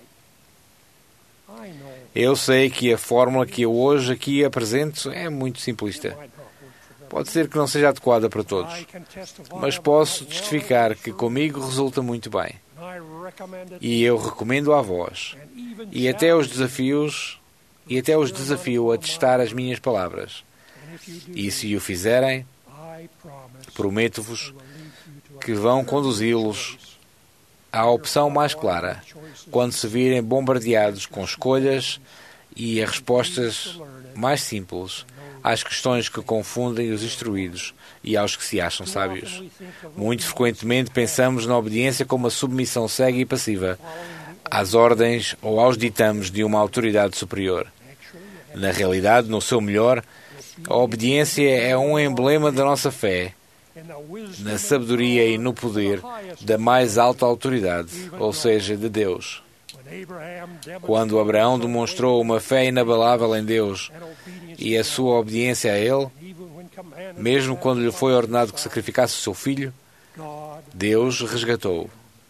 Eu sei que a fórmula que eu hoje aqui apresento é muito simplista. Pode ser que não seja adequada para todos, mas posso testificar que comigo resulta muito bem. E eu recomendo a vós, e até os desafio a testar as minhas palavras. E se o fizerem, prometo-vos que vão conduzi-los à opção mais clara, quando se virem bombardeados com escolhas e a respostas mais simples às questões que confundem os instruídos e aos que se acham sábios. Muito frequentemente pensamos na obediência como a submissão cega e passiva às ordens ou aos ditames de uma autoridade superior. Na realidade, no seu melhor, a obediência é um emblema da nossa fé, na sabedoria e no poder da mais alta autoridade, ou seja, de Deus. Quando Abraão demonstrou uma fé inabalável em Deus e a sua obediência a Ele, mesmo quando lhe foi ordenado que sacrificasse o seu filho, Deus resgatou-o.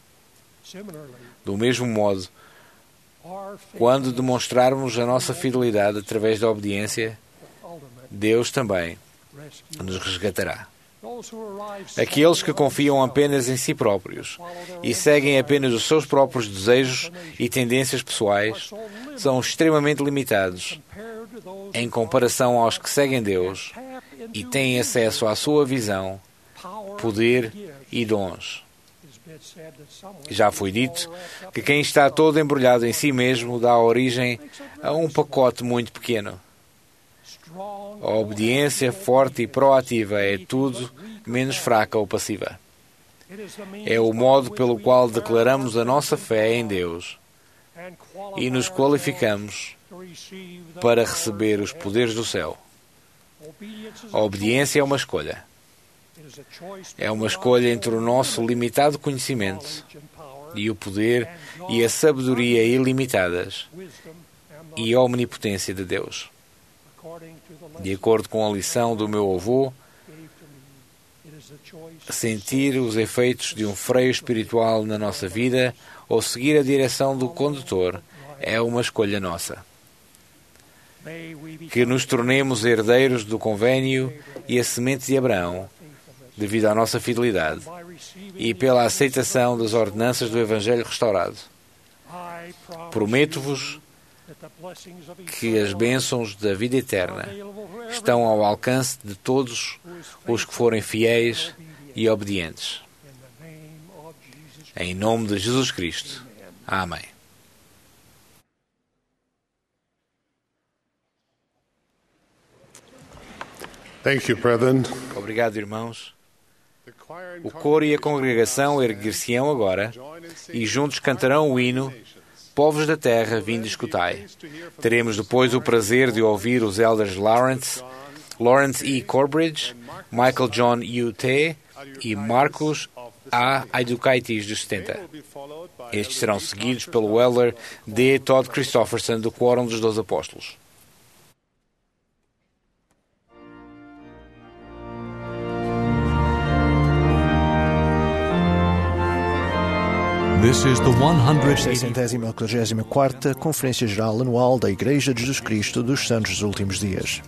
Do mesmo modo, quando demonstrarmos a nossa fidelidade através da obediência, Deus também nos resgatará. Aqueles que confiam apenas em si próprios e seguem apenas os seus próprios desejos e tendências pessoais são extremamente limitados em comparação aos que seguem Deus e têm acesso à sua visão, poder e dons. Já foi dito que quem está todo embrulhado em si mesmo dá origem a um pacote muito pequeno. A obediência forte e proativa é tudo menos fraca ou passiva. É o modo pelo qual declaramos a nossa fé em Deus e nos qualificamos para receber os poderes do céu. A obediência é uma escolha. É uma escolha entre o nosso limitado conhecimento e o poder e a sabedoria ilimitadas e a omnipotência de Deus. De acordo com a lição do meu avô, sentir os efeitos de um freio espiritual na nossa vida ou seguir a direção do condutor é uma escolha nossa. Que nos tornemos herdeiros do convênio e a semente de Abraão, devido à nossa fidelidade e pela aceitação das ordenanças do Evangelho restaurado. Prometo-vos que as bênçãos da vida eterna estão ao alcance de todos os que forem fiéis e obedientes. Em nome de Jesus Cristo. Amém. Thank you, brethren. Obrigado, irmãos. O coro e a congregação erguer-se-ão agora e juntos cantarão o hino Povos da Terra, vinde escutai. Teremos depois o prazer de ouvir os elders Lawrence E. Corbridge, Michael John U. T. e Marcos A. Aidukaitis dos 70. Estes serão seguidos pelo elder D. Todd Christofferson do Quórum dos 12 Apóstolos. This is the Esta é a 184ª Conferência Geral Anual da Igreja de Jesus Cristo dos Santos dos Últimos Dias.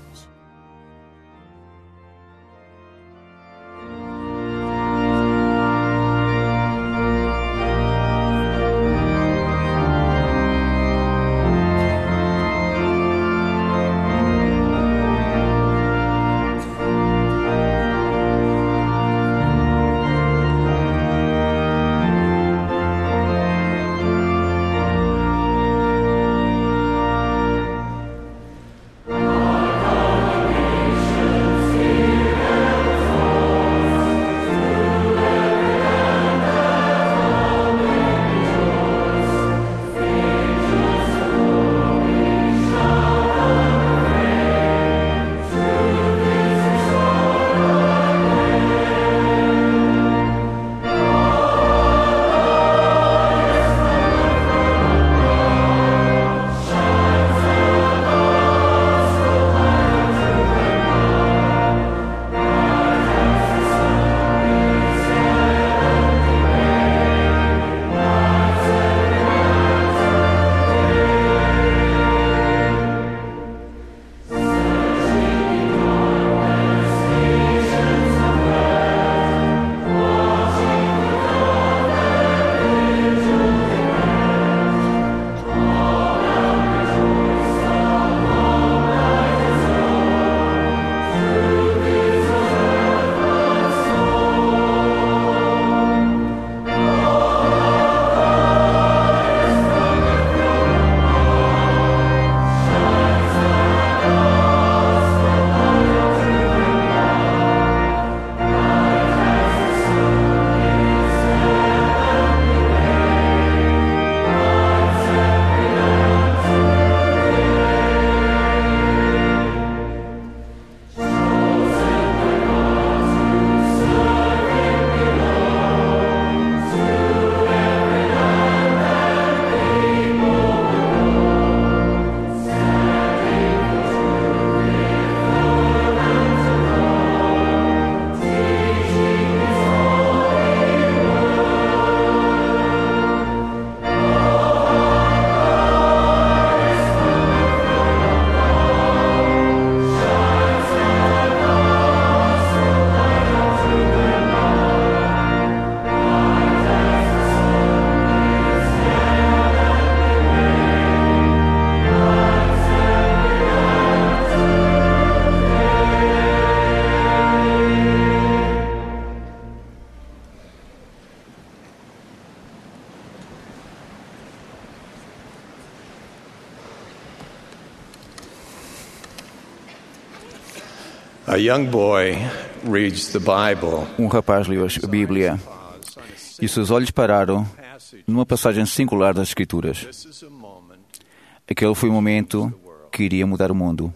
A young boy reads the Bible. Um rapaz leu a Bíblia e seus olhos pararam numa passagem singular das Escrituras. Aquele foi o momento que iria mudar o mundo.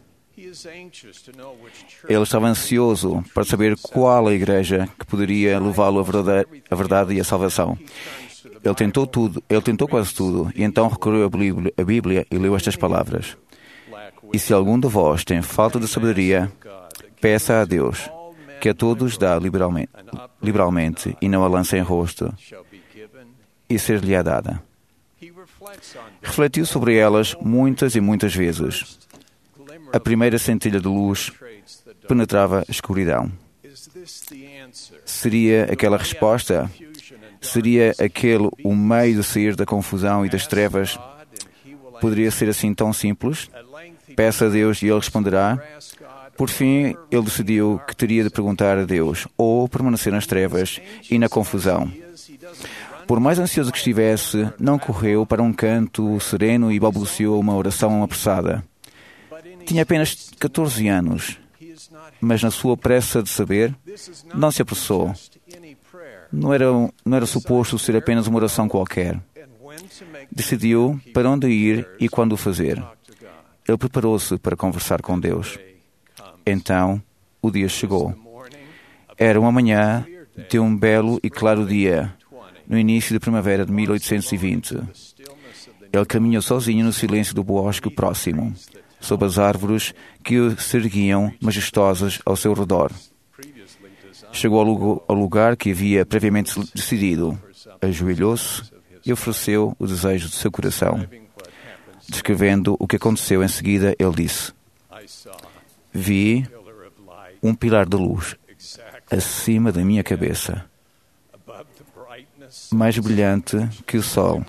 Ele estava ansioso para saber qual a igreja que poderia levá-lo à verdade e à salvação. Ele tentou quase tudo, e então recorreu à Bíblia e leu estas palavras. E se algum de vós tem falta de sabedoria, peça a Deus, que a todos dá liberalmente e não a lança em rosto, e ser-lhe-á dada. Refletiu sobre elas muitas e muitas vezes. A primeira centelha de luz penetrava a escuridão. Seria aquela a resposta? Seria aquele o meio de sair da confusão e das trevas? Poderia ser assim tão simples? Peça a Deus e Ele responderá. Por fim, ele decidiu que teria de perguntar a Deus ou permanecer nas trevas e na confusão. Por mais ansioso que estivesse, não correu para um canto sereno e balbuciou uma oração apressada. Tinha apenas 14 anos, mas na sua pressa de saber, não se apressou. Não era suposto ser apenas uma oração qualquer. Decidiu para onde ir e quando o fazer. Ele preparou-se para conversar com Deus. Então, o dia chegou. Era uma manhã de um belo e claro dia, no início da primavera de 1820. Ele caminhou sozinho no silêncio do bosque próximo, sob as árvores que se erguiam majestosas ao seu redor. Chegou ao lugar que havia previamente decidido, ajoelhou-se e ofereceu o desejo do seu coração. Descrevendo o que aconteceu em seguida, ele disse: vi um pilar de luz acima da minha cabeça, mais brilhante que o sol,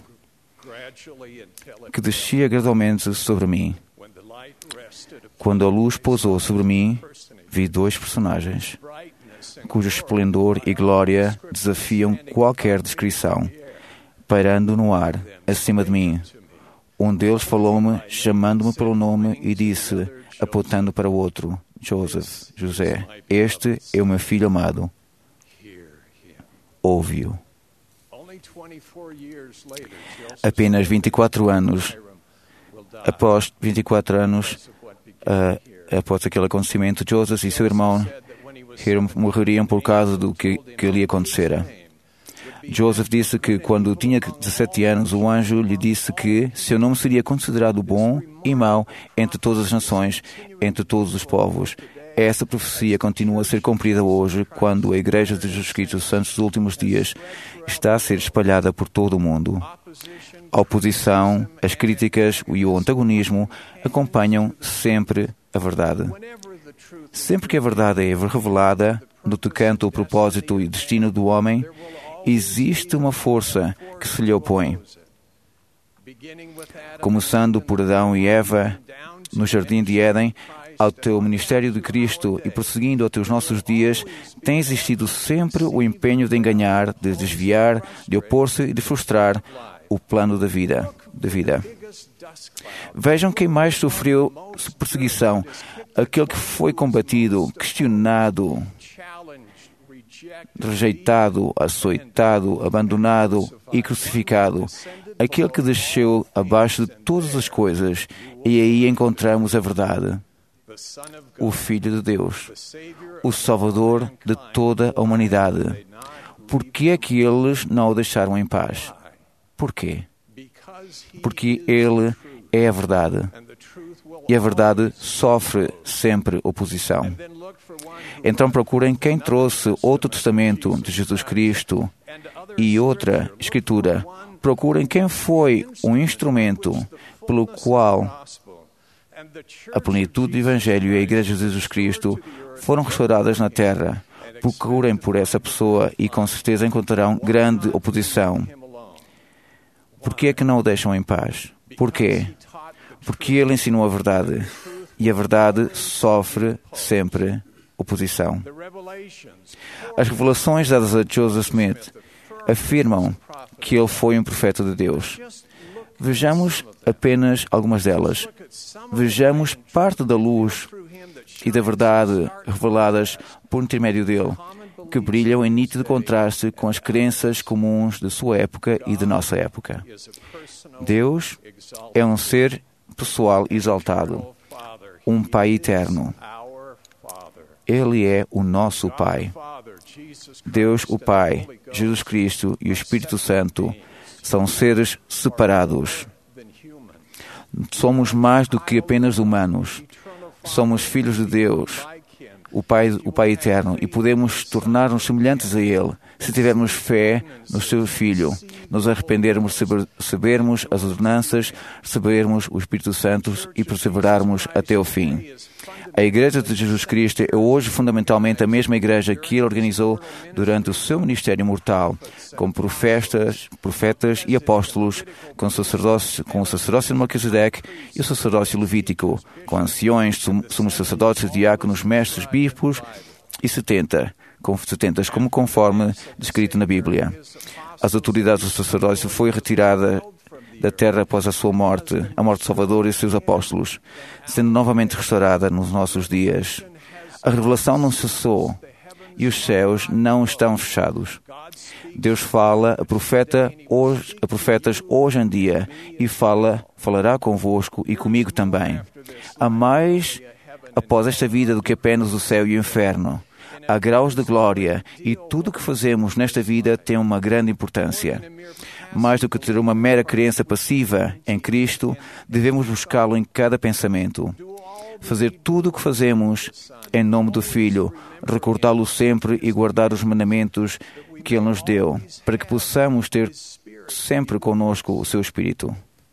que descia gradualmente sobre mim. Quando a luz pousou sobre mim, vi dois personagens, cujo esplendor e glória desafiam qualquer descrição, pairando no ar, acima de mim. Um deles falou-me, chamando-me pelo nome, e disse, apontando para o outro: José, este é o meu filho amado. Ouve-o. Apenas 24 anos após aquele acontecimento, Joseph e seu irmão Hiram morreriam por causa do que lhe acontecera. Joseph disse que, quando tinha 17 anos, o anjo lhe disse que seu nome seria considerado bom e mau entre todas as nações, entre todos os povos. Essa profecia continua a ser cumprida hoje, quando a Igreja de Jesus Cristo dos Santos dos Últimos Dias está a ser espalhada por todo o mundo. A oposição, as críticas e o antagonismo acompanham sempre a verdade. Sempre que a verdade é revelada, no tocante ao propósito e destino do homem, existe uma força que se lhe opõe. Começando por Adão e Eva, no Jardim de Éden, ao teu ministério de Cristo e prosseguindo até os nossos dias, tem existido sempre o empenho de enganar, de desviar, de opor-se e de frustrar o plano da vida. Vejam quem mais sofreu perseguição, aquele que foi combatido, questionado, rejeitado, açoitado, abandonado e crucificado, aquele que desceu abaixo de todas as coisas, e aí encontramos a verdade. O Filho de Deus, o Salvador de toda a humanidade. Por que é que eles não o deixaram em paz? Por quê? Porque Ele é a verdade. E a verdade sofre sempre oposição. Então procurem quem trouxe outro testamento de Jesus Cristo e outra Escritura. Procurem quem foi um instrumento pelo qual a plenitude do Evangelho e a Igreja de Jesus Cristo foram restauradas na terra. Procurem por essa pessoa e com certeza encontrarão grande oposição. Por que é que não o deixam em paz? Por quê? Porque ele ensinou a verdade. E a verdade sofre sempre oposição. As revelações dadas a Joseph Smith afirmam que ele foi um profeta de Deus. Vejamos apenas algumas delas. Vejamos parte da luz e da verdade reveladas por intermédio dele, que brilham em nítido contraste com as crenças comuns de sua época e de nossa época. Deus é um ser pessoal exaltado, um Pai eterno. Ele é o nosso Pai. Deus, o Pai, Jesus Cristo e o Espírito Santo são seres separados. Somos mais do que apenas humanos. Somos filhos de Deus, o Pai eterno, e podemos tornar-nos semelhantes a Ele se tivermos fé no seu Filho, nos arrependermos, recebermos as ordenanças, recebermos o Espírito Santo e perseverarmos até o fim. A Igreja de Jesus Cristo é hoje fundamentalmente a mesma Igreja que Ele organizou durante o seu ministério mortal, com profetas e apóstolos, com o sacerdócio de Melquisedeque e o sacerdócio levítico, com anciões, sumos sacerdotes, diáconos, mestres, bispos e 70, como conforme descrito na Bíblia. As autoridades do sacerdócio foi retirada da terra após a sua morte, a morte de Salvador e os seus apóstolos, sendo novamente restaurada nos nossos dias. A revelação não cessou e os céus não estão fechados. Deus fala a profetas hoje em dia e falará convosco e comigo também. Há mais após esta vida do que apenas o céu e o inferno. Há graus de glória e tudo o que fazemos nesta vida tem uma grande importância. Mais do que ter uma mera crença passiva em Cristo, devemos buscá-lo em cada pensamento. Fazer tudo o que fazemos em nome do Filho, recordá-lo sempre e guardar os mandamentos que Ele nos deu, para que possamos ter sempre conosco o seu Espírito.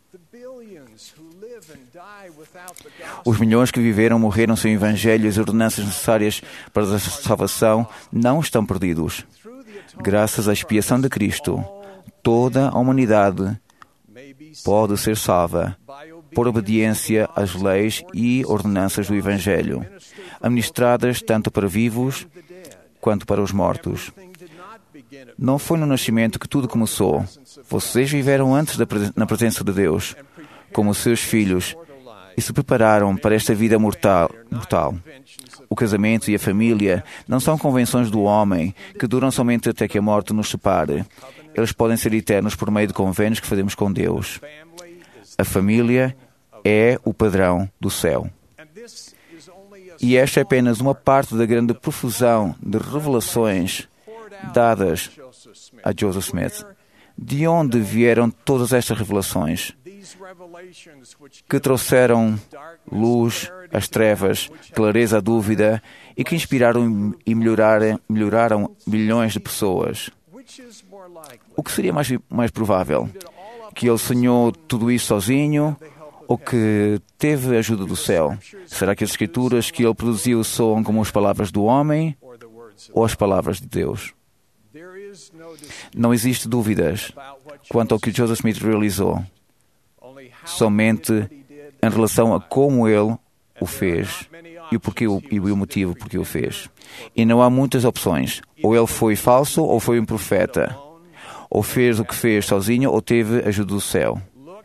Os milhões que viveram, morreram sem o Evangelho e as ordenanças necessárias para a salvação não estão perdidos. Graças à expiação de Cristo, toda a humanidade pode ser salva por obediência às leis e ordenanças do Evangelho, administradas tanto para vivos quanto para os mortos. Não foi no nascimento que tudo começou. Vocês viveram antes na presença de Deus, como seus filhos, e se prepararam para esta vida mortal. O casamento e a família não são convenções do homem que duram somente até que a morte nos separe. Eles podem ser eternos por meio de convênios que fazemos com Deus. A família é o padrão do céu. E esta é apenas uma parte da grande profusão de revelações dadas a Joseph Smith. De onde vieram todas estas revelações que trouxeram luz às trevas, clareza à dúvida e que inspiraram e melhoraram milhões de pessoas? O que seria mais provável? Que ele sonhou tudo isso sozinho ou que teve a ajuda do céu? Será que as escrituras que ele produziu soam como as palavras do homem ou as palavras de Deus? Não existe dúvidas quanto ao que Joseph Smith realizou, somente em relação a como ele o fez e o motivo por que o fez. E não há muitas opções. Ou ele foi falso ou foi um profeta. Ou fez o que fez sozinho ou teve a ajuda do céu.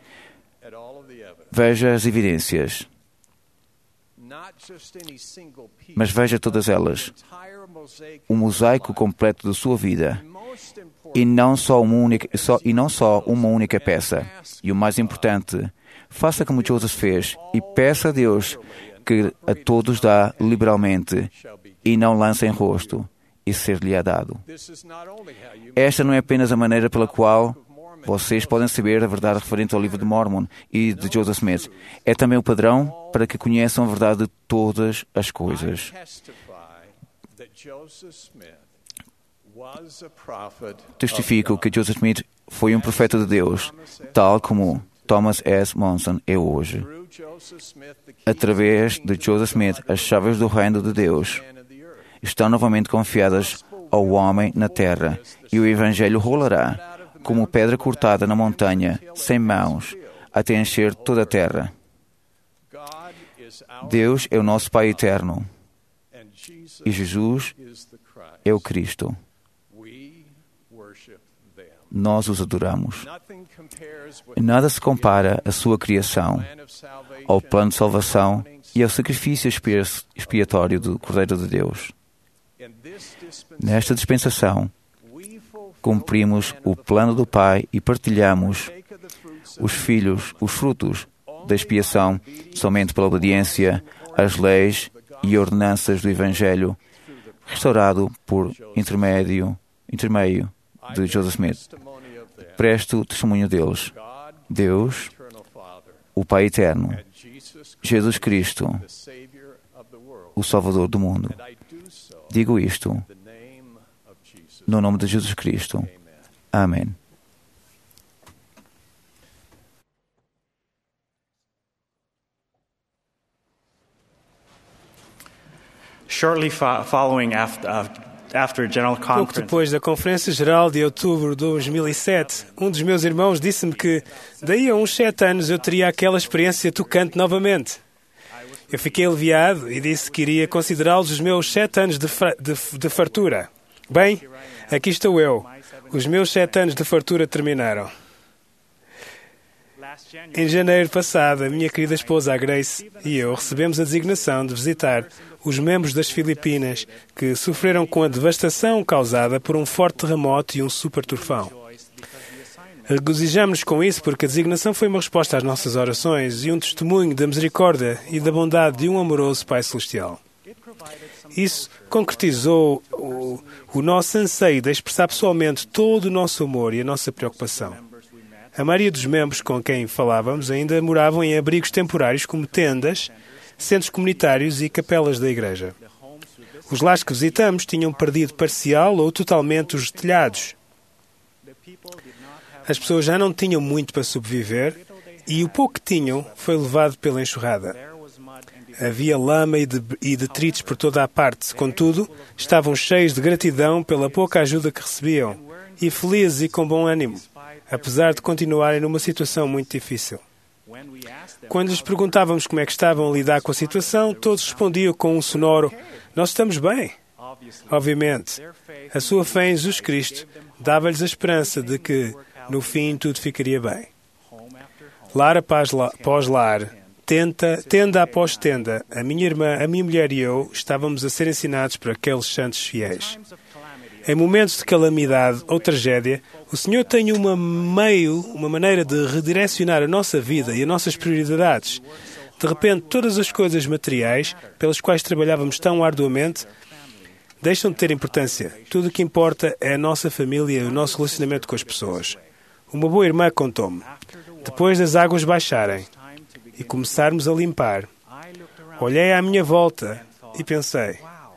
Veja as evidências. Mas veja todas elas. O mosaico completo da sua vida. E não só uma única peça. E o mais importante, faça como Joseph fez e peça a Deus que a todos dá liberalmente e não lança em rosto e ser-lhe-á dado. Esta não é apenas a maneira pela qual vocês podem saber a verdade referente ao livro de Mormon e de Joseph Smith. É também o padrão para que conheçam a verdade de todas as coisas. Testifico que Joseph Smith foi um profeta de Deus, tal como Thomas S. Monson é hoje. Através de Joseph Smith, as chaves do reino de Deus estão novamente confiadas ao homem na terra, e o Evangelho rolará como pedra cortada na montanha, sem mãos, até encher toda a terra. Deus é o nosso Pai eterno, e Jesus é o Cristo. nós os adoramos. Nada se compara à sua criação, ao plano de salvação e ao sacrifício expiatório do Cordeiro de Deus. Nesta dispensação, cumprimos o plano do Pai e partilhamos os frutos da expiação somente pela obediência às leis e ordenanças do Evangelho, restaurado por intermédio de Joseph Smith. Presto testemunho deles. Deus, o Pai Eterno, Jesus Cristo, o Salvador do mundo. Digo isto no nome de Jesus Cristo. Amém. Pouco depois da Conferência Geral de outubro de 2007, um dos meus irmãos disse-me que daí a uns 7 anos eu teria aquela experiência tocante novamente. Eu fiquei aliviado e disse que iria considerá-los os meus 7 anos de fartura. Bem, aqui estou eu. Os meus 7 anos de fartura terminaram. Em janeiro passado, a minha querida esposa, a Grace, e eu recebemos a designação de visitar os membros das Filipinas que sofreram com a devastação causada por um forte terremoto e um super tufão. Regozijamos-nos com isso porque a designação foi uma resposta às nossas orações e um testemunho da misericórdia e da bondade de um amoroso Pai Celestial. Isso concretizou o nosso anseio de expressar pessoalmente todo o nosso amor e a nossa preocupação. A maioria dos membros com quem falávamos ainda moravam em abrigos temporários como tendas, centros comunitários e capelas da igreja. Os lares que visitamos tinham perdido parcial ou totalmente os telhados. As pessoas já não tinham muito para sobreviver e o pouco que tinham foi levado pela enxurrada. Havia lama e detritos por toda a parte. Contudo, estavam cheios de gratidão pela pouca ajuda que recebiam e felizes e com bom ânimo, apesar de continuarem numa situação muito difícil. Quando lhes perguntávamos como é que estavam a lidar com a situação, todos respondiam com um sonoro: "Nós estamos bem." Obviamente, a sua fé em Jesus Cristo dava-lhes a esperança de que, no fim, tudo ficaria bem. Lar após lar, tenda após tenda, a minha irmã, a minha mulher e eu estávamos a ser ensinados por aqueles santos fiéis. Em momentos de calamidade ou tragédia, o Senhor tem uma maneira de redirecionar a nossa vida e as nossas prioridades. De repente, todas as coisas materiais pelas quais trabalhávamos tão arduamente deixam de ter importância. Tudo o que importa é a nossa família e o nosso relacionamento com as pessoas. Uma boa irmã contou-me: depois das águas baixarem e começarmos a limpar, olhei à minha volta e pensei: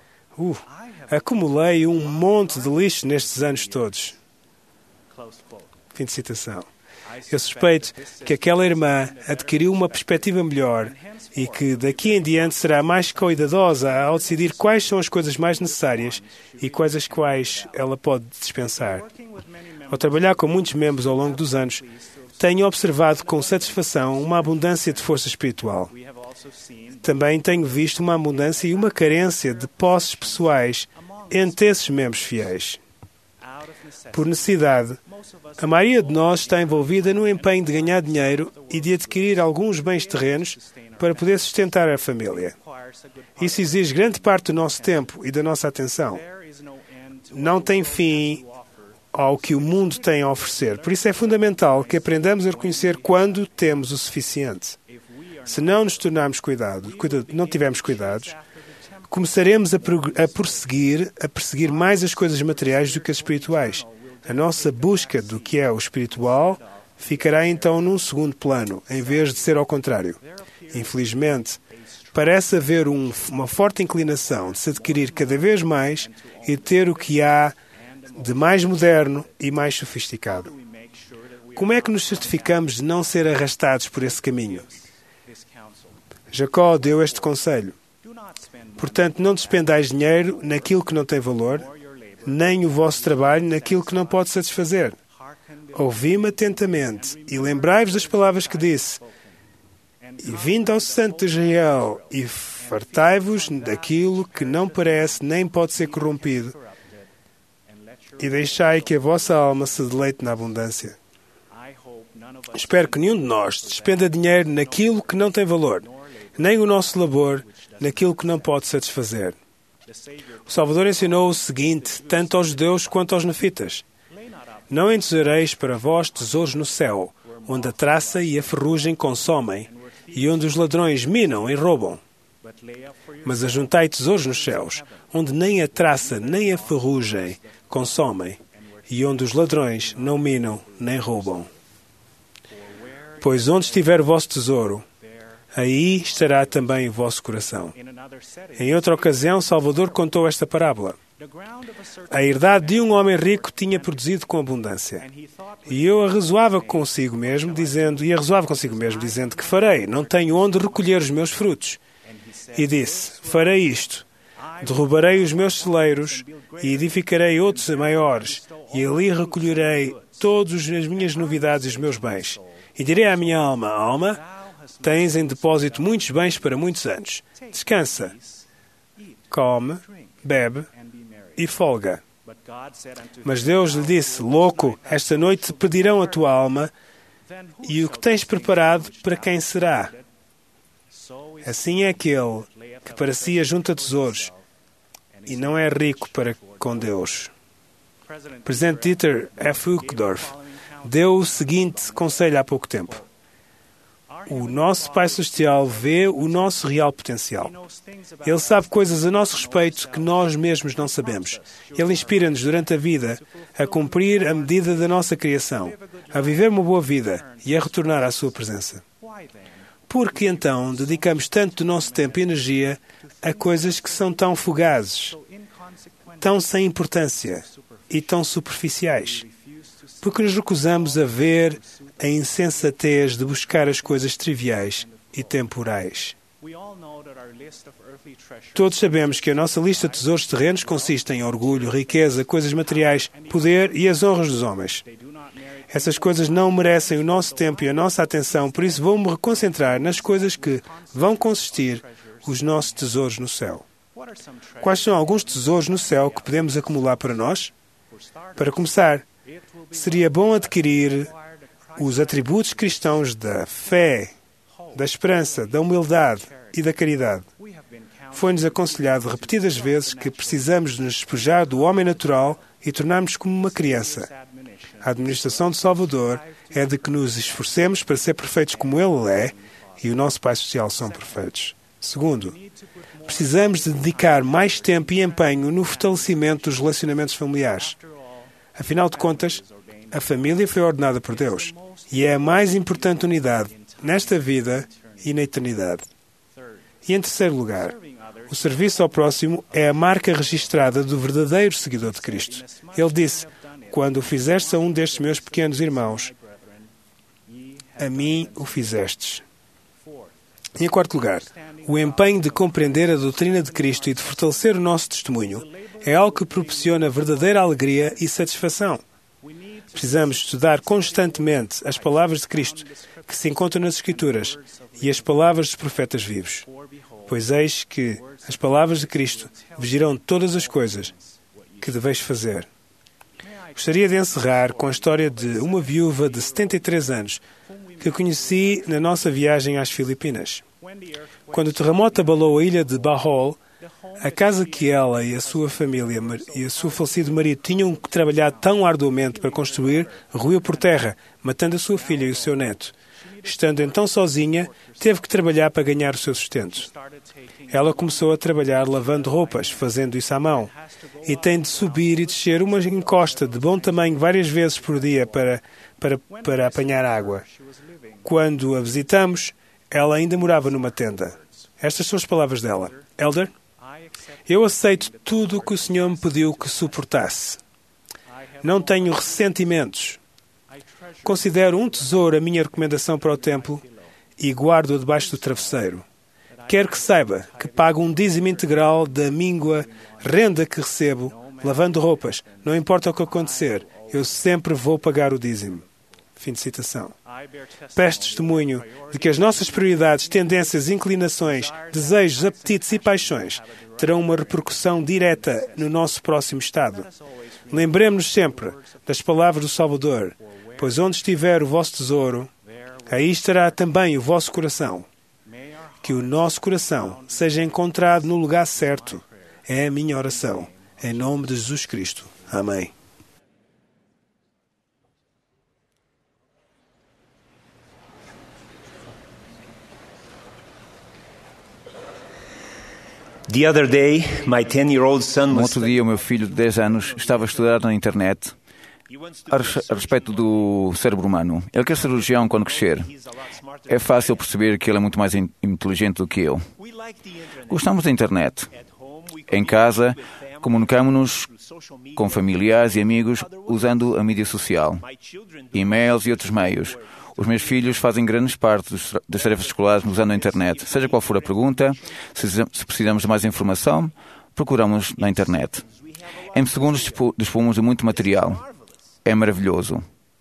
acumulei um monte de lixo nestes anos todos. Fim de citação. Eu suspeito que aquela irmã adquiriu uma perspectiva melhor e que daqui em diante será mais cuidadosa ao decidir quais são as coisas mais necessárias e quais as quais ela pode dispensar. Ao trabalhar com muitos membros ao longo dos anos, tenho observado com satisfação uma abundância de força espiritual. Também tenho visto uma abundância e uma carência de posses pessoais entre esses membros fiéis. Por necessidade, a maioria de nós está envolvida no empenho de ganhar dinheiro e de adquirir alguns bens terrenos para poder sustentar a família. Isso exige grande parte do nosso tempo e da nossa atenção. Não tem fim ao que o mundo tem a oferecer. Por isso é fundamental que aprendamos a reconhecer quando temos o suficiente. Se não nos tornarmos não tivermos cuidados, começaremos a perseguir mais as coisas materiais do que as espirituais. A nossa busca do que é o espiritual ficará então num segundo plano, em vez de ser ao contrário. Infelizmente, parece haver uma forte inclinação de se adquirir cada vez mais e ter o que há de mais moderno e mais sofisticado. Como é que nos certificamos de não ser arrastados por esse caminho? Jacó deu este conselho: portanto, não despendais dinheiro naquilo que não tem valor, nem o vosso trabalho naquilo que não pode satisfazer. Ouvi-me atentamente e lembrai-vos das palavras que disse: e vindo ao Santo de Israel e fartai-vos daquilo que não parece nem pode ser corrompido, e deixai que a vossa alma se deleite na abundância. Espero que nenhum de nós despenda dinheiro naquilo que não tem valor, nem o nosso labor naquilo que não pode satisfazer. O Salvador ensinou o seguinte, tanto aos judeus quanto aos nefitas: não entesoureis para vós tesouros no céu, onde a traça e a ferrugem consomem, e onde os ladrões minam e roubam. Mas ajuntai tesouros nos céus, onde nem a traça nem a ferrugem consomem, e onde os ladrões não minam nem roubam. Pois onde estiver o vosso tesouro, aí estará também o vosso coração. Em outra ocasião, Salvador contou esta parábola. A herdade de um homem rico tinha produzido com abundância. E eu arrazoava consigo mesmo, dizendo, que farei? Não tenho onde recolher os meus frutos. E disse, farei isto. Derrubarei os meus celeiros e edificarei outros maiores, e ali recolherei todas as minhas novidades e os meus bens. E direi à minha alma, alma, tens em depósito muitos bens para muitos anos. Descansa, come, bebe e folga. Mas Deus lhe disse, louco, esta noite pedirão a tua alma, e o que tens preparado para quem será? Assim é aquele que para si ajunta tesouros e não é rico para com Deus. O presidente Dieter F. Uchtdorf deu o seguinte conselho há pouco tempo. O nosso Pai Celestial vê o nosso real potencial. Ele sabe coisas a nosso respeito que nós mesmos não sabemos. Ele inspira-nos durante a vida a cumprir a medida da nossa criação, a viver uma boa vida e a retornar à sua presença. Por que então dedicamos tanto do nosso tempo e energia a coisas que são tão fugazes, tão sem importância e tão superficiais? Porque nos recusamos a ver a insensatez de buscar as coisas triviais e temporais. Todos sabemos que a nossa lista de tesouros terrenos consiste em orgulho, riqueza, coisas materiais, poder e as honras dos homens. Essas coisas não merecem o nosso tempo e a nossa atenção, por isso vou-me reconcentrar nas coisas que vão consistir os nossos tesouros no céu. Quais são alguns tesouros no céu que podemos acumular para nós? Para começar, seria bom adquirir os atributos cristãos da fé, da esperança, da humildade e da caridade. Foi-nos aconselhado repetidas vezes que precisamos nos despejar do homem natural e tornarmos como uma criança. A administração de Salvador é de que nos esforcemos para ser perfeitos como Ele é e o nosso Pai Social são perfeitos. Segundo, precisamos de dedicar mais tempo e empenho no fortalecimento dos relacionamentos familiares. Afinal de contas, a família foi ordenada por Deus e é a mais importante unidade nesta vida e na eternidade. E em terceiro lugar, o serviço ao próximo é a marca registrada do verdadeiro seguidor de Cristo. Ele disse, quando o fizestes a um destes meus pequenos irmãos, a mim o fizestes. E em quarto lugar, o empenho de compreender a doutrina de Cristo e de fortalecer o nosso testemunho é algo que proporciona verdadeira alegria e satisfação. Precisamos estudar constantemente as palavras de Cristo que se encontram nas Escrituras e as palavras dos profetas vivos. Pois eis que as palavras de Cristo vos dirão todas as coisas que deveis fazer. Gostaria de encerrar com a história de uma viúva de 73 anos que conheci na nossa viagem às Filipinas. Quando o terremoto abalou a ilha de Bohol, a casa que ela e a sua família e o seu falecido marido tinham trabalhado tão arduamente para construir ruiu por terra, matando a sua filha e o seu neto. Estando então sozinha, teve que trabalhar para ganhar o seu sustento. Ela começou a trabalhar lavando roupas, fazendo isso à mão, e tem de subir e descer uma encosta de bom tamanho várias vezes por dia para apanhar água. Quando a visitamos, ela ainda morava numa tenda. Estas são as palavras dela. Elder, eu aceito tudo o que o Senhor me pediu que suportasse. Não tenho ressentimentos. Considero um tesouro a minha recomendação para o templo e guardo-a debaixo do travesseiro. Quero que saiba que pago um dízimo integral da míngua renda que recebo, lavando roupas. Não importa o que acontecer, eu sempre vou pagar o dízimo. Fim de citação. Presto testemunho de que as nossas prioridades, tendências, inclinações, desejos, apetites e paixões terão uma repercussão direta no nosso próximo estado. Lembremos-nos sempre das palavras do Salvador, pois onde estiver o vosso tesouro, aí estará também o vosso coração. Que o nosso coração seja encontrado no lugar certo. É a minha oração. Em nome de Jesus Cristo. Amém. The other day, my 10-year-old son No was outro dia, o meu filho de 10 anos estava a estudar na internet a respeito do cérebro humano. Ele quer ser cirurgião quando crescer. É fácil perceber que ele é muito mais inteligente do que eu. Gostamos da internet. Em casa, comunicamos-nos com familiares e amigos usando a mídia social, e-mails e outros meios. Os meus filhos fazem grandes partes das tarefas escolares usando a internet. Seja qual for a pergunta, se precisamos de mais informação, procuramos na internet. Em segundos dispomos de muito material. É maravilhoso.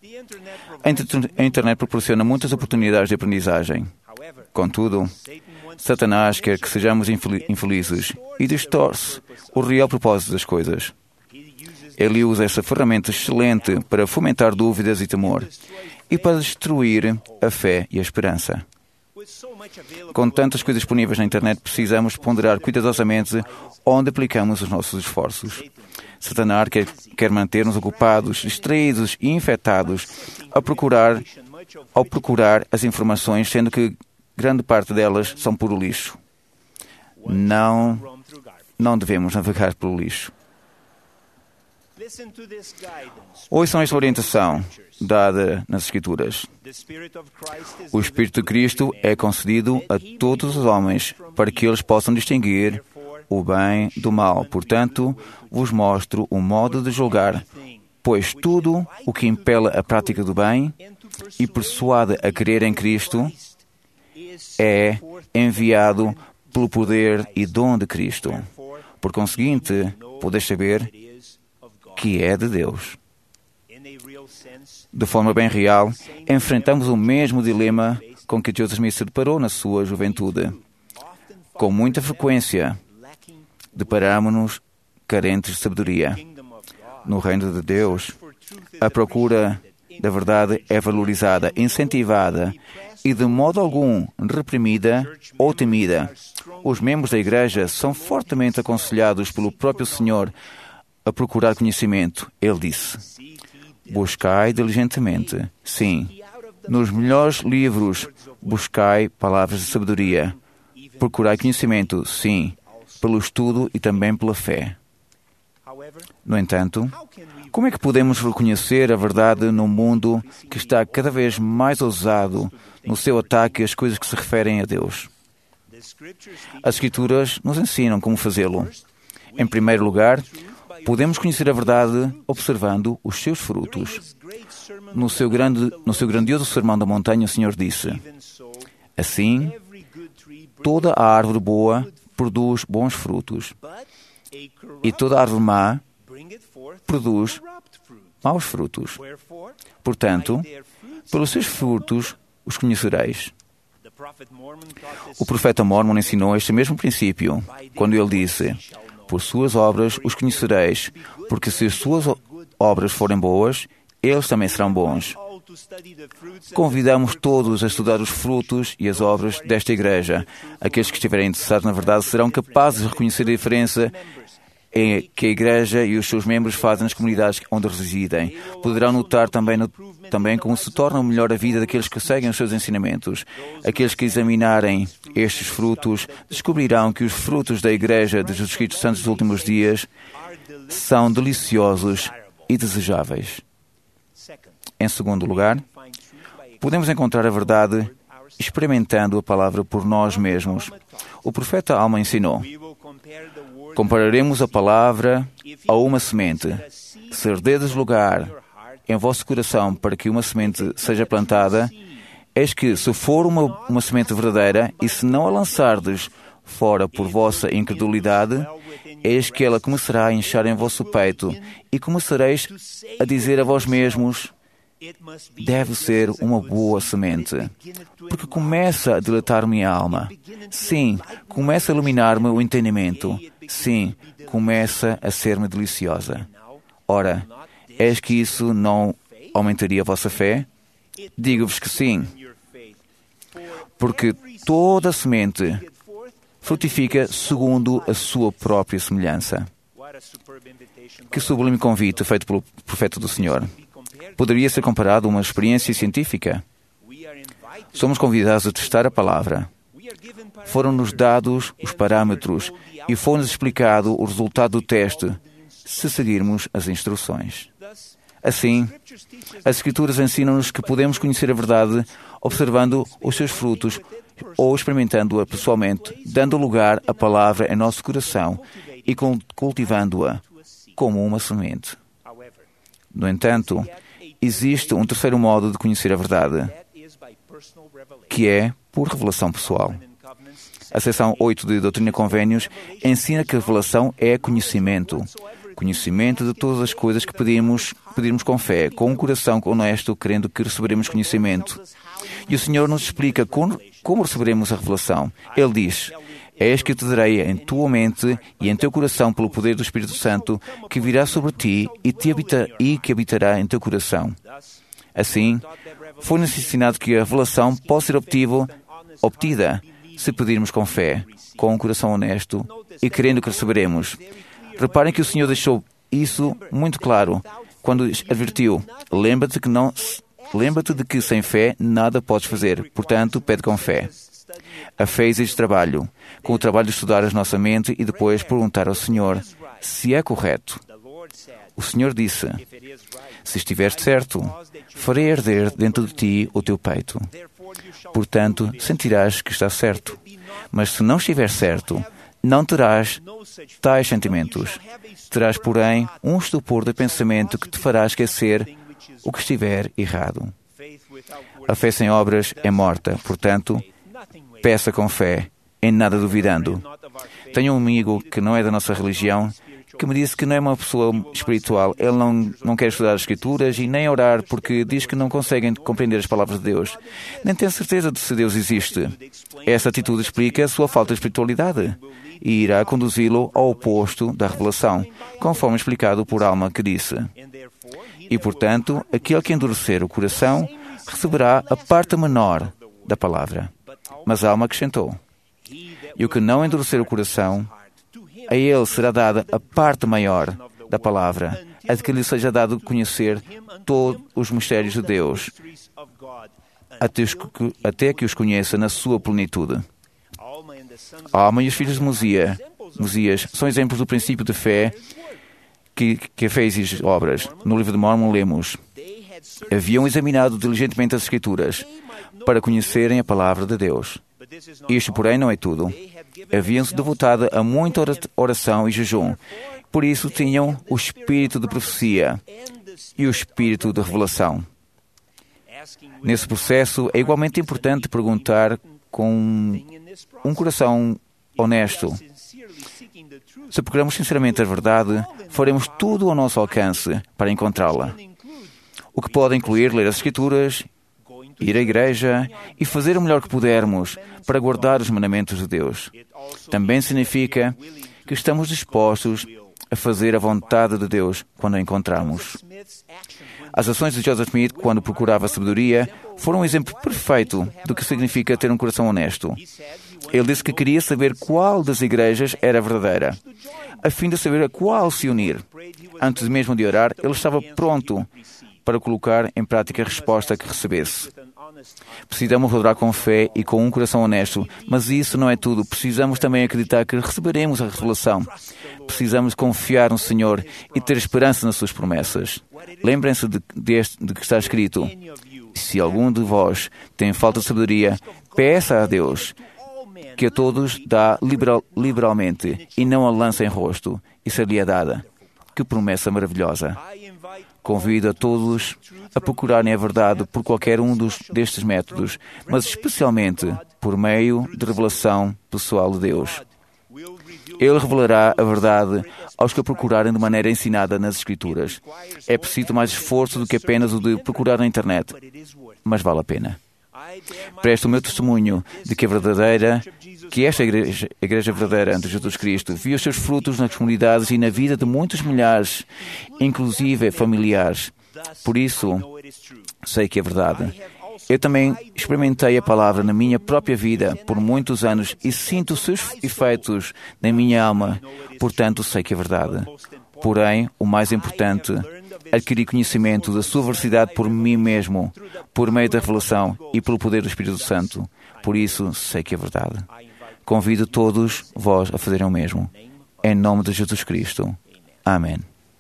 A internet proporciona muitas oportunidades de aprendizagem. Contudo, Satanás quer que sejamos infelizes e distorce o real propósito das coisas. Ele usa essa ferramenta excelente para fomentar dúvidas e temor e para destruir a fé e a esperança. Com tantas coisas disponíveis na internet, precisamos ponderar cuidadosamente onde aplicamos os nossos esforços. Satanás quer manter-nos ocupados, distraídos e infectados ao procurar as informações, sendo que grande parte delas são puro lixo. Não devemos navegar pelo lixo. Ouçam esta orientação dada nas Escrituras. O Espírito de Cristo é concedido a todos os homens para que eles possam distinguir o bem do mal. Portanto, vos mostro o modo de julgar, pois tudo o que impele a prática do bem e persuade a crer em Cristo é enviado pelo poder e dom de Cristo. Por conseguinte, podeis saber que é de Deus. De forma bem real, enfrentamos o mesmo dilema com que Joseph Smith se deparou na sua juventude. Com muita frequência, deparamos-nos carentes de sabedoria. No reino de Deus, a procura da verdade é valorizada, incentivada e de modo algum reprimida ou temida. Os membros da Igreja são fortemente aconselhados pelo próprio Senhor a procurar conhecimento. Ele disse: buscai diligentemente. Sim, nos melhores livros, buscai palavras de sabedoria. Procurai conhecimento, sim, pelo estudo e também pela fé. No entanto, como é que podemos reconhecer a verdade num mundo que está cada vez mais ousado no seu ataque às coisas que se referem a Deus? As Escrituras nos ensinam como fazê-lo. Em primeiro lugar, podemos conhecer a verdade observando os seus frutos. No seu grandioso Sermão da Montanha, o Senhor disse: assim, toda a árvore boa produz bons frutos, e toda a árvore má produz maus frutos. Portanto, pelos seus frutos os conhecereis. O profeta Mormon ensinou este mesmo princípio, quando ele disse: por suas obras os conhecereis, porque se as suas obras forem boas, eles também serão bons. Convidamos todos a estudar os frutos e as obras desta Igreja. Aqueles que estiverem interessados na verdade serão capazes de reconhecer a diferença que a Igreja e os seus membros fazem nas comunidades onde residem. Poderão notar também como se torna melhor a vida daqueles que seguem os seus ensinamentos. Aqueles que examinarem estes frutos descobrirão que os frutos da Igreja de Jesus Cristo Santos dos últimos dias são deliciosos e desejáveis. Em segundo lugar, podemos encontrar a verdade experimentando a palavra por nós mesmos. O profeta Alma ensinou: compararemos a palavra a uma semente. Se herdedes lugar em vosso coração para que uma semente seja plantada, eis que, se for uma semente verdadeira, e se não a lançardes fora por vossa incredulidade, eis que ela começará a inchar em vosso peito, e começareis a dizer a vós mesmos: deve ser uma boa semente, porque começa a dilatar-me a alma. Sim, começa a iluminar-me o entendimento. Sim, começa a ser-me deliciosa. Ora, és que isso não aumentaria a vossa fé? Digo-vos que sim. Porque toda semente frutifica segundo a sua própria semelhança. Que sublime convite feito pelo profeta do Senhor. Poderia ser comparado a uma experiência científica. Somos convidados a testar a palavra. Foram-nos dados os parâmetros e foi-nos explicado o resultado do teste, se seguirmos as instruções. Assim, as Escrituras ensinam-nos que podemos conhecer a verdade observando os seus frutos ou experimentando-a pessoalmente, dando lugar à palavra em nosso coração e cultivando-a como uma semente. No entanto, existe um terceiro modo de conhecer a verdade, que é por revelação pessoal. A seção 8 de Doutrina e Convênios ensina que a revelação é conhecimento. Conhecimento de todas as coisas que pedirmos com fé, com um coração honesto, crendo que receberemos conhecimento. E o Senhor nos explica como receberemos a revelação. Ele diz: eis que eu te darei em tua mente e em teu coração pelo poder do Espírito Santo, que virá sobre ti e que habitará em teu coração. Assim, foi-nos ensinado que a revelação pode ser obtida se pedirmos com fé, com um coração honesto e crendo que receberemos. Reparem que o Senhor deixou isso muito claro quando advertiu: lembra-te de que sem fé nada podes fazer, portanto, pede com fé. A fé exige trabalho, com o trabalho de estudar a nossa mente e depois perguntar ao Senhor se é correto. O Senhor disse: se estiver certo, farei arder dentro de ti o teu peito. Portanto, sentirás que está certo. Mas se não estiver certo, não terás tais sentimentos. Terás, porém, um estupor de pensamento que te fará esquecer o que estiver errado. A fé sem obras é morta. Portanto, peça com fé, em nada duvidando. Tenho um amigo que não é da nossa religião, que me disse que não é uma pessoa espiritual. Ele não quer estudar as Escrituras e nem orar porque diz que não conseguem compreender as palavras de Deus. Nem tem certeza de se Deus existe. Essa atitude explica a sua falta de espiritualidade e irá conduzi-lo ao oposto da revelação, conforme explicado por Alma, que disse: e, portanto, aquele que endurecer o coração receberá a parte menor da palavra. Mas Alma acrescentou: e o que não endurecer o coração, a ele será dada a parte maior da palavra, a de que lhe seja dado conhecer todos os mistérios de Deus, até que os conheça na sua plenitude. Alma e os filhos de Mosias são exemplos do princípio de fé que a fé exige obras. No livro de Mórmon lemos: haviam examinado diligentemente as Escrituras para conhecerem a palavra de Deus. Isto, porém, não é tudo. Haviam-se devotado a muita oração e jejum. Por isso tinham o espírito de profecia e o espírito de revelação. Nesse processo, é igualmente importante perguntar com um coração honesto. Se procuramos sinceramente a verdade, faremos tudo ao nosso alcance para encontrá-la. O que pode incluir ler as Escrituras, ir à igreja e fazer o melhor que pudermos para guardar os mandamentos de Deus. Também significa que estamos dispostos a fazer a vontade de Deus quando a encontramos. As ações de Joseph Smith, quando procurava sabedoria, foram um exemplo perfeito do que significa ter um coração honesto. Ele disse que queria saber qual das igrejas era verdadeira, a fim de saber a qual se unir. Antes mesmo de orar, ele estava pronto para colocar em prática a resposta que recebesse. Precisamos orar com fé e com um coração honesto, mas isso não é tudo. Precisamos também acreditar que receberemos a revelação. Precisamos confiar no Senhor e ter esperança nas suas promessas. Lembrem-se de que está escrito: se algum de vós tem falta de sabedoria, peça a Deus, que a todos dá liberalmente, e não a lança em rosto, e ser-lhe dada. Que promessa maravilhosa! Convido a todos a procurarem a verdade por qualquer um destes métodos, mas especialmente por meio de revelação pessoal de Deus. Ele revelará a verdade aos que a procurarem de maneira ensinada nas Escrituras. É preciso mais esforço do que apenas o de procurar na internet, mas vale a pena. Presto o meu testemunho de que esta igreja verdadeira de Jesus Cristo viu os seus frutos nas comunidades e na vida de muitos milhares, inclusive familiares. Por isso, sei que é verdade. Eu também experimentei a palavra na minha própria vida por muitos anos e sinto os seus efeitos na minha alma. Portanto, sei que é verdade. Porém, o mais importante, adquiri conhecimento da sua veracidade por mim mesmo, por meio da revelação e pelo poder do Espírito Santo. Por isso, sei que é verdade. Convido todos vós a fazerem o mesmo. Em nome de Jesus Cristo. Amém.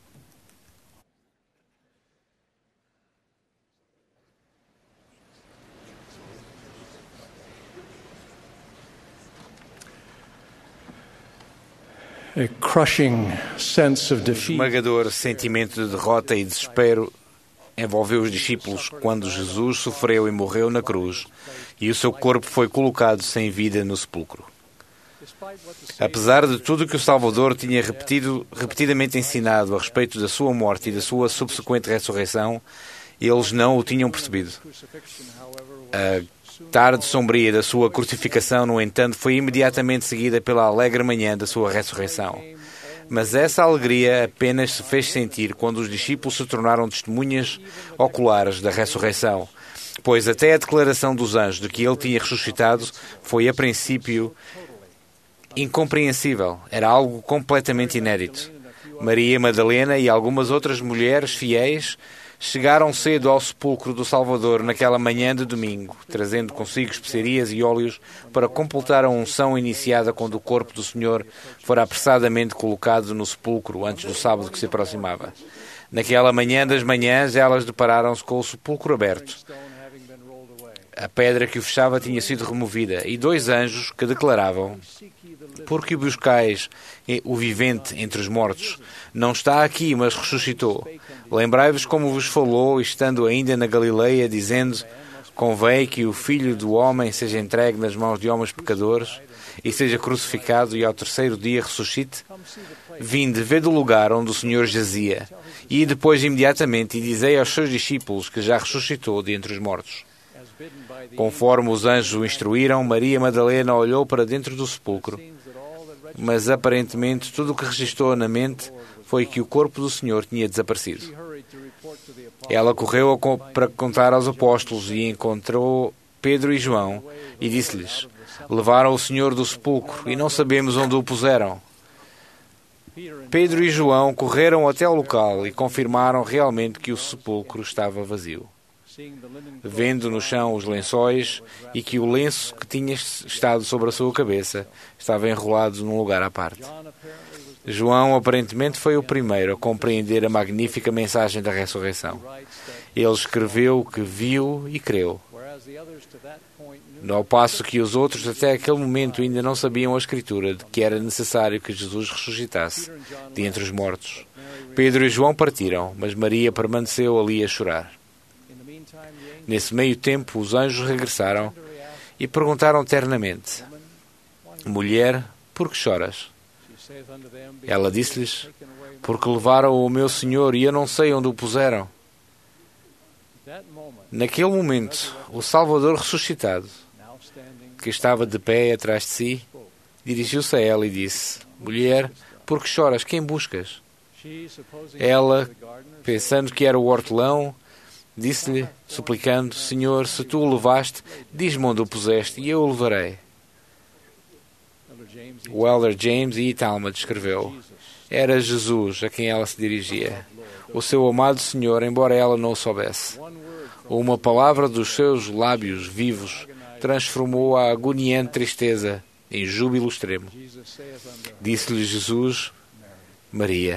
A crushing sense of defeat. Esmagador sentimento de derrota e desespero envolveu os discípulos quando Jesus sofreu e morreu na cruz e o seu corpo foi colocado sem vida no sepulcro. Apesar de tudo que o Salvador tinha repetidamente ensinado a respeito da sua morte e da sua subsequente ressurreição, eles não o tinham percebido. A tarde sombria da sua crucificação, no entanto, foi imediatamente seguida pela alegre manhã da sua ressurreição. Mas essa alegria apenas se fez sentir quando os discípulos se tornaram testemunhas oculares da ressurreição, pois até a declaração dos anjos de que ele tinha ressuscitado foi, a princípio, incompreensível. Era algo completamente inédito. Maria Madalena e algumas outras mulheres fiéis chegaram cedo ao sepulcro do Salvador naquela manhã de domingo, trazendo consigo especiarias e óleos para completar a unção iniciada quando o corpo do Senhor fora apressadamente colocado no sepulcro antes do sábado que se aproximava. Naquela manhã das manhãs, elas depararam-se com o sepulcro aberto. A pedra que o fechava tinha sido removida e 2 anjos que declaravam: "Por que buscais o vivente entre os mortos? Não está aqui, mas ressuscitou. Lembrai-vos como vos falou, estando ainda na Galileia, dizendo: convém que o Filho do Homem seja entregue nas mãos de homens pecadores e seja crucificado e ao 3º dia ressuscite? Vinde, vede o lugar onde o Senhor jazia, e depois imediatamente dizei aos seus discípulos que já ressuscitou de entre os mortos." Conforme os anjos o instruíram, Maria Madalena olhou para dentro do sepulcro, mas aparentemente tudo o que registrou na mente foi que o corpo do Senhor tinha desaparecido. Ela correu para contar aos apóstolos e encontrou Pedro e João e disse-lhes: "Levaram o Senhor do sepulcro e não sabemos onde o puseram." Pedro e João correram até o local e confirmaram realmente que o sepulcro estava vazio. Vendo no chão os lençóis e que o lenço que tinha estado sobre a sua cabeça estava enrolado num lugar à parte. João aparentemente foi o primeiro a compreender a magnífica mensagem da ressurreição. Ele escreveu o que viu e creu, ao passo que os outros até aquele momento ainda não sabiam a Escritura de que era necessário que Jesus ressuscitasse de entre os mortos. Pedro e João partiram, mas Maria permaneceu ali a chorar. Nesse meio tempo, os anjos regressaram e perguntaram ternamente: "Mulher, por que choras?" Ela disse-lhes: "Porque levaram o meu Senhor e eu não sei onde o puseram." Naquele momento, o Salvador ressuscitado, que estava de pé atrás de si, dirigiu-se a ela e disse: "Mulher, por que choras? Quem buscas?" Ela, pensando que era o hortelão, disse-lhe, suplicando: "Senhor, se tu o levaste, diz-me onde o puseste e eu o levarei." O elder James E. Talmage escreveu: era Jesus a quem ela se dirigia, o seu amado Senhor, embora ela não o soubesse. Uma palavra dos seus lábios vivos transformou a agoniante tristeza em júbilo extremo. Disse-lhe Jesus: "Maria."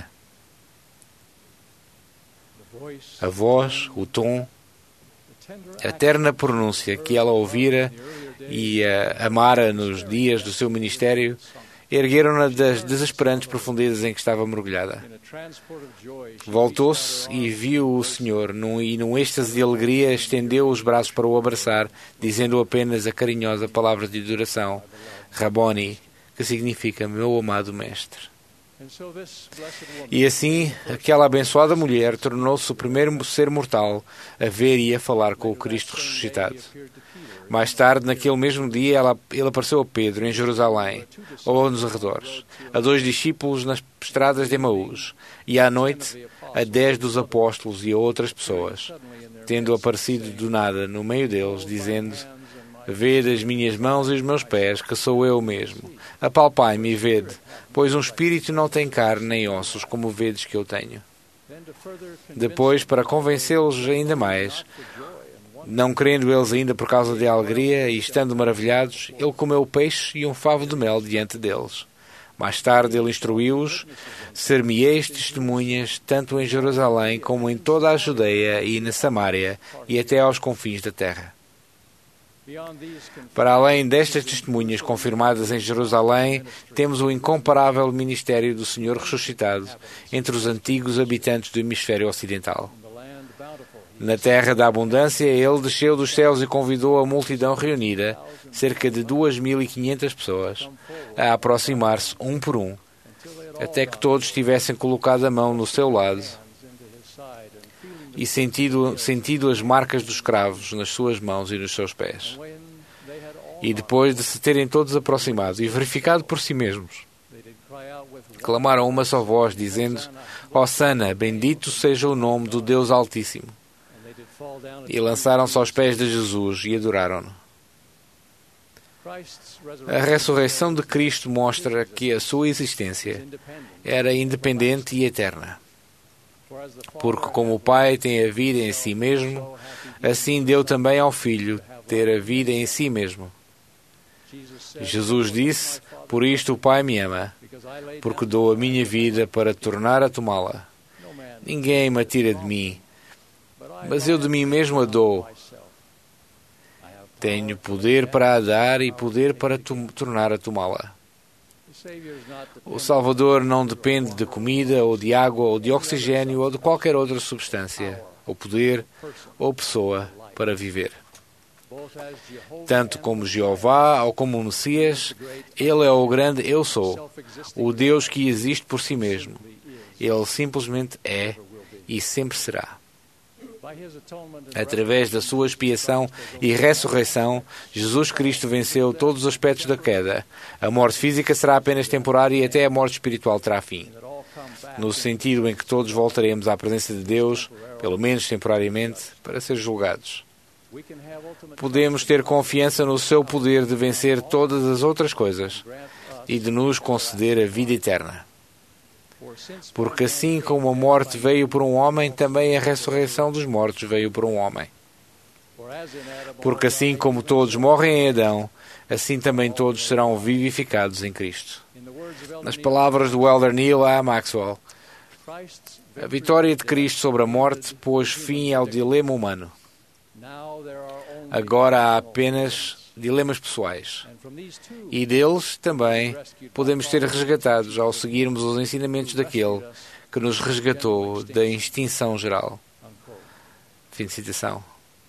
A voz, o tom, a terna pronúncia que ela ouvira e amara nos dias do seu ministério ergueram-na das desesperantes profundezas em que estava mergulhada. Voltou-se e viu o Senhor e num êxtase de alegria estendeu os braços para o abraçar, dizendo apenas a carinhosa palavra de adoração: "Rabboni", que significa "meu amado mestre." E assim, aquela abençoada mulher tornou-se o primeiro ser mortal a ver e a falar com o Cristo ressuscitado. Mais tarde, naquele mesmo dia, ele apareceu a Pedro, em Jerusalém, ou nos arredores, a 2 discípulos nas estradas de Emaús, e à noite, a 10 dos apóstolos e a outras pessoas, tendo aparecido do nada no meio deles, dizendo: Vede as minhas mãos e os meus pés, que sou eu mesmo. Apalpai-me e vede, pois um espírito não tem carne nem ossos, como vedes que eu tenho. Depois, para convencê-los ainda mais, não querendo eles ainda por causa de alegria e estando maravilhados, ele comeu peixe e um favo de mel diante deles. Mais tarde ele instruiu-os: ser-me-eis testemunhas, tanto em Jerusalém como em toda a Judeia e na Samária e até aos confins da terra. Para além destas testemunhas confirmadas em Jerusalém, temos o incomparável ministério do Senhor ressuscitado entre os antigos habitantes do hemisfério ocidental. Na terra da abundância, ele desceu dos céus e convidou a multidão reunida, cerca de 2.500 pessoas, a aproximar-se um por um, até que todos tivessem colocado a mão no seu lado e sentido as marcas dos cravos nas suas mãos e nos seus pés. E depois de se terem todos aproximado e verificado por si mesmos, clamaram uma só voz, dizendo: Hosana, bendito seja o nome do Deus Altíssimo. E lançaram-se aos pés de Jesus e adoraram-no. A ressurreição de Cristo mostra que a sua existência era independente e eterna. Porque como o Pai tem a vida em si mesmo, assim deu também ao Filho ter a vida em si mesmo. Jesus disse: Por isto o Pai me ama, porque dou a minha vida para tornar a tomá-la. Ninguém me tira de mim, mas eu de mim mesmo a dou. Tenho poder para a dar e poder para tornar a tomá-la. O Salvador não depende de comida, ou de água, ou de oxigênio, ou de qualquer outra substância, ou poder, ou pessoa para viver. Tanto como Jeová ou como o Messias, Ele é o grande Eu Sou, o Deus que existe por si mesmo. Ele simplesmente é e sempre será. Através da sua expiação e ressurreição, Jesus Cristo venceu todos os aspectos da queda. A morte física será apenas temporária e até a morte espiritual terá fim. No sentido em que todos voltaremos à presença de Deus, pelo menos temporariamente, para ser julgados. Podemos ter confiança no seu poder de vencer todas as outras coisas e de nos conceder a vida eterna. Porque assim como a morte veio por um homem, também a ressurreição dos mortos veio por um homem. Porque assim como todos morrem em Adão, assim também todos serão vivificados em Cristo. Nas palavras do Elder Neil A. Maxwell, a vitória de Cristo sobre a morte pôs fim ao dilema humano. Agora há apenas dilemas pessoais. E deles também podemos ser resgatados ao seguirmos os ensinamentos daquele que nos resgatou da extinção geral. Fim de citação.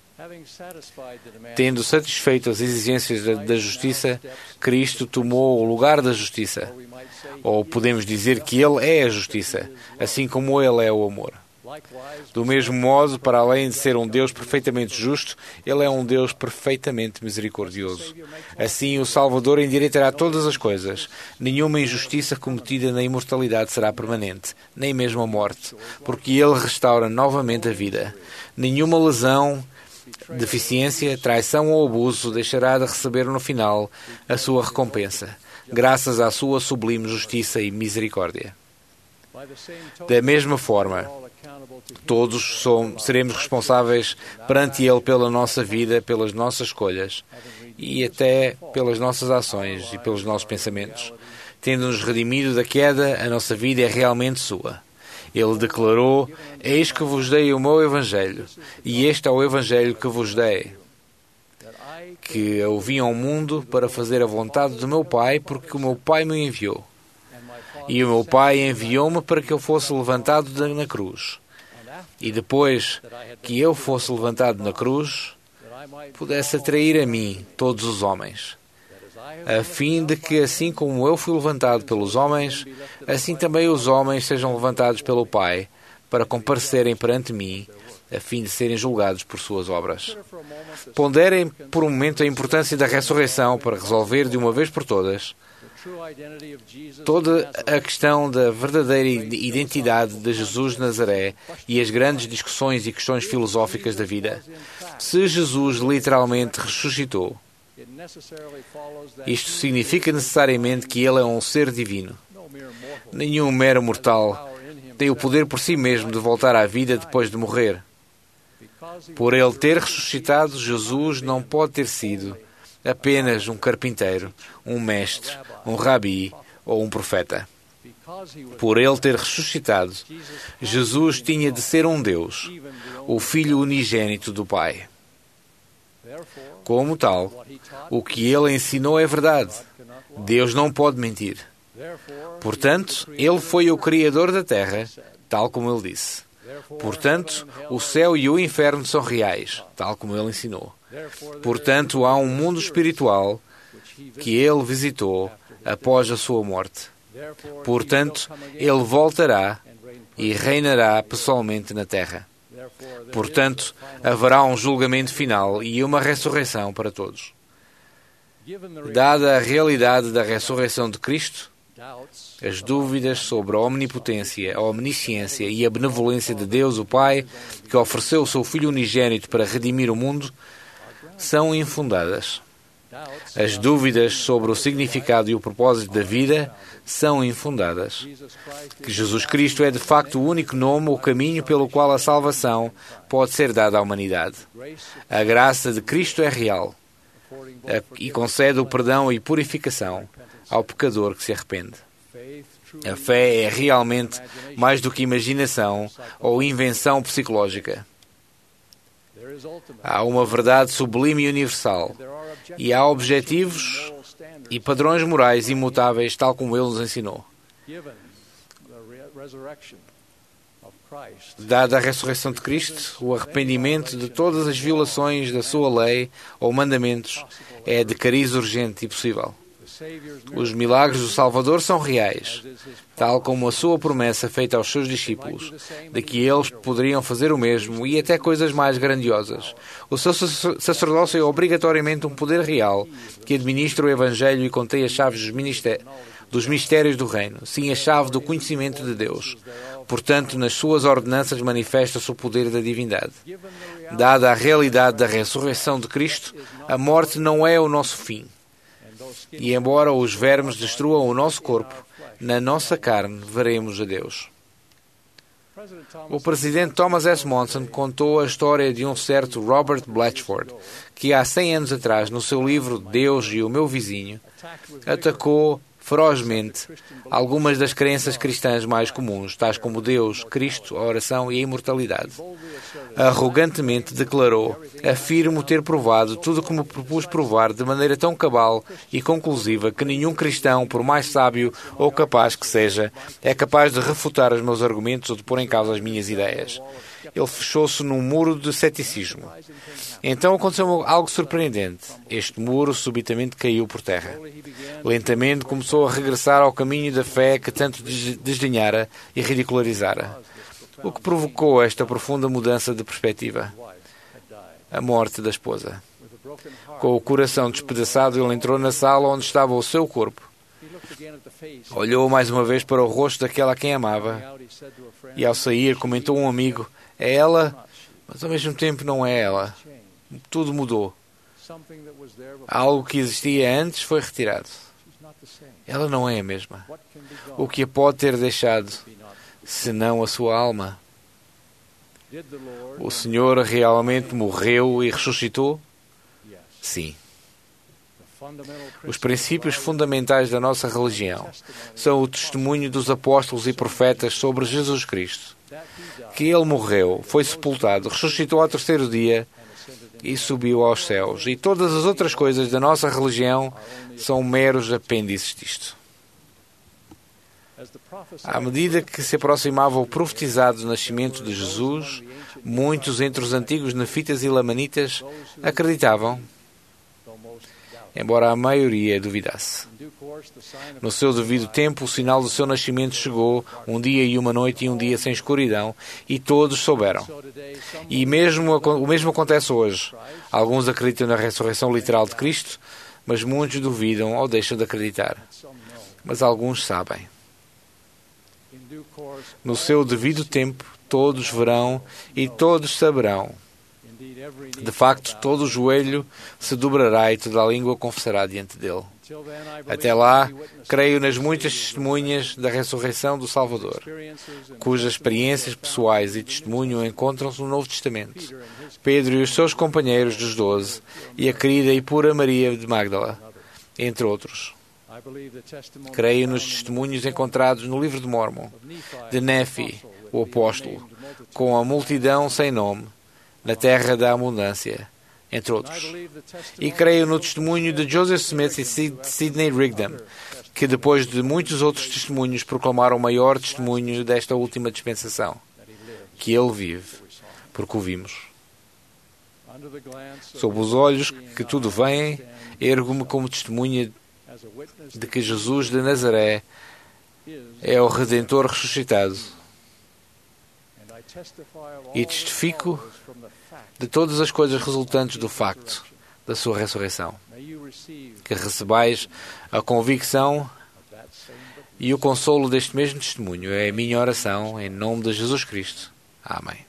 Tendo satisfeito as exigências da justiça, Cristo tomou o lugar da justiça. Ou podemos dizer que Ele é a justiça, assim como Ele é o amor. Do mesmo modo, para além de ser um Deus perfeitamente justo, Ele é um Deus perfeitamente misericordioso. Assim, o Salvador endireitará todas as coisas. Nenhuma injustiça cometida na imortalidade será permanente, nem mesmo a morte, porque Ele restaura novamente a vida. Nenhuma lesão, deficiência, traição ou abuso deixará de receber no final a sua recompensa, graças à sua sublime justiça e misericórdia. Da mesma forma, todos seremos responsáveis perante Ele pela nossa vida, pelas nossas escolhas e até pelas nossas ações e pelos nossos pensamentos. Tendo-nos redimido da queda, a nossa vida é realmente sua. Ele declarou: Eis que vos dei o meu Evangelho, e este é o Evangelho que vos dei, que eu vim ao mundo para fazer a vontade do meu Pai, porque o meu Pai me enviou. E o meu Pai enviou-me para que eu fosse levantado na cruz. E depois que eu fosse levantado na cruz, pudesse atrair a mim todos os homens. a fim de que, assim como eu fui levantado pelos homens, assim também os homens sejam levantados pelo Pai, para comparecerem perante mim, a fim de serem julgados por suas obras. Ponderem por um momento a importância da ressurreição para resolver de uma vez por todas toda a questão da verdadeira identidade de Jesus de Nazaré e as grandes discussões e questões filosóficas da vida. Se Jesus literalmente ressuscitou, isto significa necessariamente que ele é um ser divino. Nenhum mero mortal tem o poder por si mesmo de voltar à vida depois de morrer. Por ele ter ressuscitado, Jesus não pode ter sido apenas um carpinteiro, um mestre, um rabi ou um profeta. Por ele ter ressuscitado, Jesus tinha de ser um Deus, o Filho unigênito do Pai. Como tal, o que ele ensinou é verdade. Deus não pode mentir. Portanto, ele foi o Criador da terra, tal como ele disse. Portanto, o céu e o inferno são reais, tal como ele ensinou. Portanto, há um mundo espiritual que ele visitou após a sua morte. Portanto, ele voltará e reinará pessoalmente na terra. Portanto, haverá um julgamento final e uma ressurreição para todos. Dada a realidade da ressurreição de Cristo, as dúvidas sobre a omnipotência, a omnisciência e a benevolência de Deus, o Pai, que ofereceu o seu Filho unigênito para redimir o mundo, são infundadas. As dúvidas sobre o significado e o propósito da vida são infundadas. Que Jesus Cristo é de facto o único nome ou caminho pelo qual a salvação pode ser dada à humanidade. A graça de Cristo é real e concede o perdão e purificação ao pecador que se arrepende. A fé é realmente mais do que imaginação ou invenção psicológica. Há uma verdade sublime e universal, e há objetivos e padrões morais imutáveis, tal como ele nos ensinou. Dada a ressurreição de Cristo, o arrependimento de todas as violações da sua lei ou mandamentos é de cariz urgente e possível. Os milagres do Salvador são reais, tal como a sua promessa feita aos seus discípulos, de que eles poderiam fazer o mesmo e até coisas mais grandiosas. O seu sacerdócio é obrigatoriamente um poder real que administra o Evangelho e contém as chaves dos mistérios do reino, sim, a chave do conhecimento de Deus. Portanto, nas suas ordenanças manifesta-se o poder da divindade. Dada a realidade da ressurreição de Cristo, a morte não é o nosso fim. E embora os vermes destruam o nosso corpo, na nossa carne veremos a Deus. O presidente Thomas S. Monson contou a história de um certo Robert Blatchford, que há 100 anos atrás, no seu livro Deus e o Meu Vizinho, atacou ferozmente algumas das crenças cristãs mais comuns, tais como Deus, Cristo, a oração e a imortalidade. Arrogantemente declarou: afirmo ter provado tudo como propus provar de maneira tão cabal e conclusiva que nenhum cristão, por mais sábio ou capaz que seja, é capaz de refutar os meus argumentos ou de pôr em causa as minhas ideias. Ele fechou-se num muro de ceticismo. Então aconteceu algo surpreendente. Este muro subitamente caiu por terra. Lentamente começou a regressar ao caminho da fé que tanto desdenhara e ridicularizara. O que provocou esta profunda mudança de perspectiva? A morte da esposa. Com o coração despedaçado, ele entrou na sala onde estava o seu corpo. Olhou mais uma vez para o rosto daquela a quem amava e, ao sair, comentou a um amigo: é ela, mas ao mesmo tempo não é ela. Tudo mudou. Algo que existia antes foi retirado. Ela não é a mesma. O que a pode ter deixado, senão a sua alma? O Senhor realmente morreu e ressuscitou? Sim. Os princípios fundamentais da nossa religião são o testemunho dos apóstolos e profetas sobre Jesus Cristo. Que ele morreu, foi sepultado, ressuscitou ao terceiro dia e subiu aos céus. E todas as outras coisas da nossa religião são meros apêndices disto. À medida que se aproximava o profetizado nascimento de Jesus, muitos entre os antigos nefitas e lamanitas acreditavam, embora a maioria duvidasse. No seu devido tempo, o sinal do seu nascimento chegou, um dia e uma noite e um dia sem escuridão, e todos souberam. E o mesmo acontece hoje. Alguns acreditam na ressurreição literal de Cristo, mas muitos duvidam ou deixam de acreditar. Mas alguns sabem. No seu devido tempo, todos verão e todos saberão. De facto, todo o joelho se dobrará e toda a língua confessará diante dele. Até lá, creio nas muitas testemunhas da ressurreição do Salvador, cujas experiências pessoais e testemunho encontram-se no Novo Testamento. Pedro e os seus companheiros dos 12 e a querida e pura Maria de Magdala, entre outros. Creio nos testemunhos encontrados no livro de Mórmon, de Nefi, o apóstolo, com a multidão sem nome, na terra da abundância, entre outros. E creio no testemunho de Joseph Smith e Sidney Rigdon, que depois de muitos outros testemunhos proclamaram o maior testemunho desta última dispensação, que ele vive, porque o vimos. Sob os olhos que tudo veem, ergo-me como testemunha de que Jesus de Nazaré é o Redentor ressuscitado. E testifico de todas as coisas resultantes do facto da sua ressurreição. Que recebais a convicção e o consolo deste mesmo testemunho. É a minha oração, em nome de Jesus Cristo. Amém.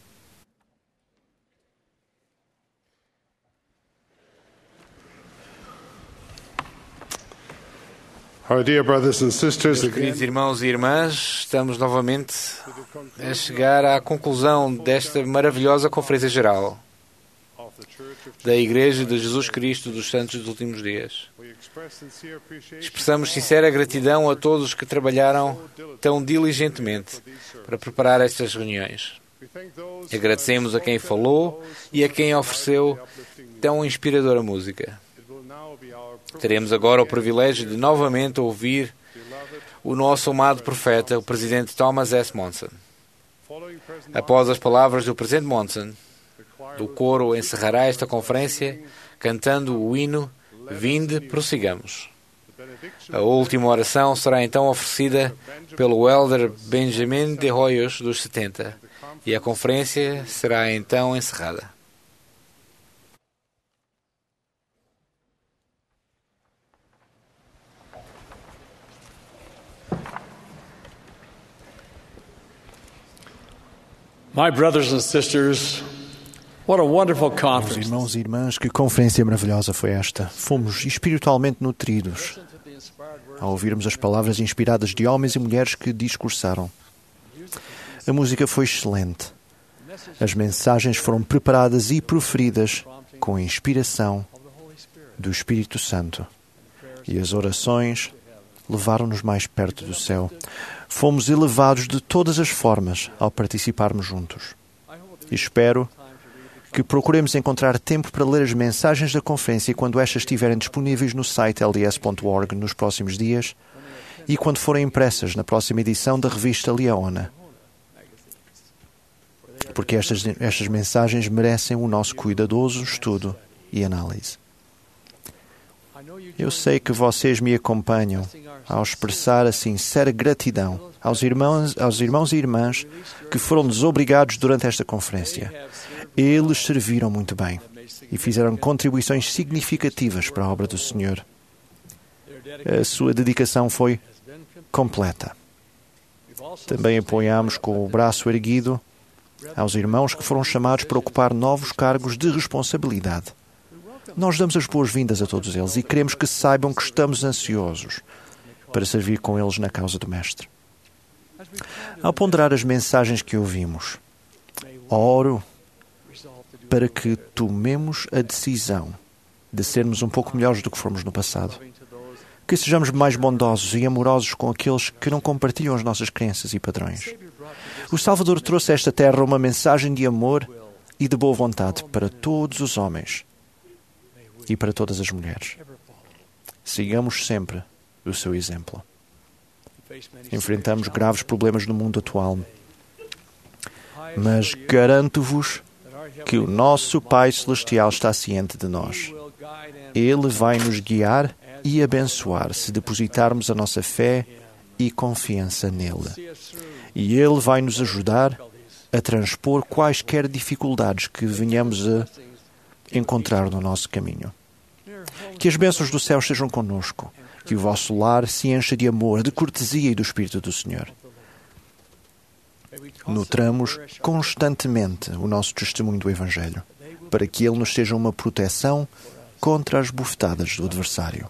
Our dear brothers and sisters, Meus queridos irmãos e irmãs, estamos novamente a chegar à conclusão desta maravilhosa Conferência Geral da Igreja de Jesus Cristo dos Santos dos Últimos Dias. Expressamos sincera gratidão a todos que trabalharam tão diligentemente para preparar estas reuniões. Agradecemos a quem falou e a quem ofereceu tão inspiradora música. Teremos agora o privilégio de novamente ouvir o nosso amado profeta, o Presidente Thomas S. Monson. Após as palavras do Presidente Monson, o coro encerrará esta conferência cantando o hino Vinde, prossigamos. A última oração será então oferecida pelo Elder Benjamin de Hoyos, dos 70, e a conferência será então encerrada. My brothers and sisters, what a wonderful Meus conference. irmãos e irmãs, que conferência maravilhosa foi esta. Fomos espiritualmente nutridos ao ouvirmos as palavras inspiradas de homens e mulheres que discursaram. A música foi excelente. As mensagens foram preparadas e proferidas com a inspiração do Espírito Santo. E as orações levaram-nos mais perto do céu. Fomos elevados de todas as formas ao participarmos juntos. E espero que procuremos encontrar tempo para ler as mensagens da conferência quando estas estiverem disponíveis no site lds.org nos próximos dias e quando forem impressas na próxima edição da revista Leona. Porque estas mensagens merecem o nosso cuidadoso estudo e análise. Eu sei que vocês me acompanham ao expressar a sincera gratidão aos irmãos e irmãs que foram desobrigados durante esta conferência. Eles serviram muito bem e fizeram contribuições significativas para a obra do Senhor. A sua dedicação foi completa. Também apoiamos com o braço erguido aos irmãos que foram chamados para ocupar novos cargos de responsabilidade. Nós damos as boas-vindas a todos eles e queremos que saibam que estamos ansiosos para servir com eles na causa do Mestre. Ao ponderar as mensagens que ouvimos, oro para que tomemos a decisão de sermos um pouco melhores do que fomos no passado. Que sejamos mais bondosos e amorosos com aqueles que não compartilham as nossas crenças e padrões. O Salvador trouxe a esta terra uma mensagem de amor e de boa vontade para todos os homens e para todas as mulheres. Sigamos sempre o seu exemplo. Enfrentamos graves problemas no mundo atual, mas garanto-vos que o nosso Pai Celestial está ciente de nós Ele vai nos guiar e abençoar se depositarmos a nossa fé e confiança nele. E Ele vai nos ajudar a transpor quaisquer dificuldades que venhamos a encontrar no nosso caminho. Que as bênçãos do céu estejam conosco, que o vosso lar se encha de amor, de cortesia e do Espírito do Senhor. Nutramos constantemente o nosso testemunho do Evangelho, para que ele nos seja uma proteção contra as bufetadas do adversário.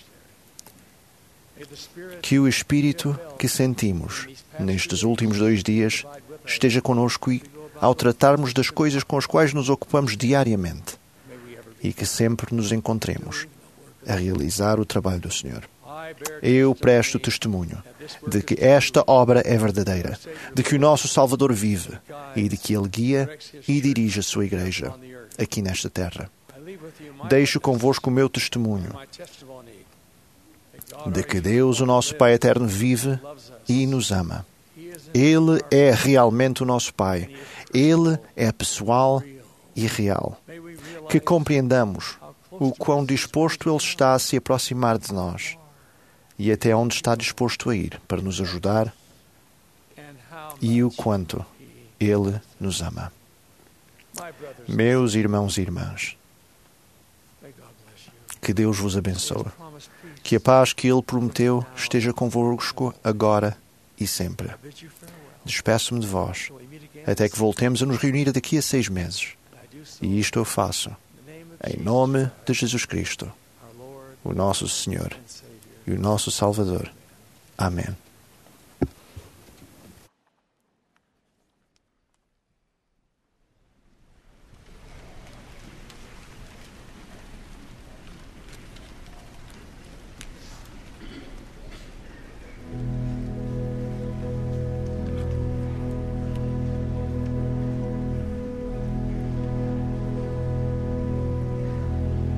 Que o Espírito que sentimos nestes últimos 2 dias esteja conosco ao tratarmos das coisas com as quais nos ocupamos diariamente e que sempre nos encontremos a realizar o trabalho do Senhor. Eu presto testemunho de que esta obra é verdadeira, de que o nosso Salvador vive e de que Ele guia e dirige a sua Igreja aqui nesta terra. Deixo convosco o meu testemunho de que Deus, o nosso Pai Eterno, vive e nos ama. Ele é realmente o nosso Pai. Ele é pessoal e real. Que compreendamos o quão disposto Ele está a se aproximar de nós e até onde está disposto a ir para nos ajudar e o quanto Ele nos ama. Meus irmãos e irmãs, que Deus vos abençoe. Que a paz que Ele prometeu esteja convosco agora e sempre. Despeço-me de vós, até que voltemos a nos reunir daqui a 6 meses. E isto eu faço, em nome de Jesus Cristo, o nosso Senhor e o nosso Salvador. Amém.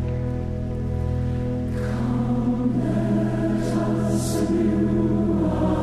Come, let us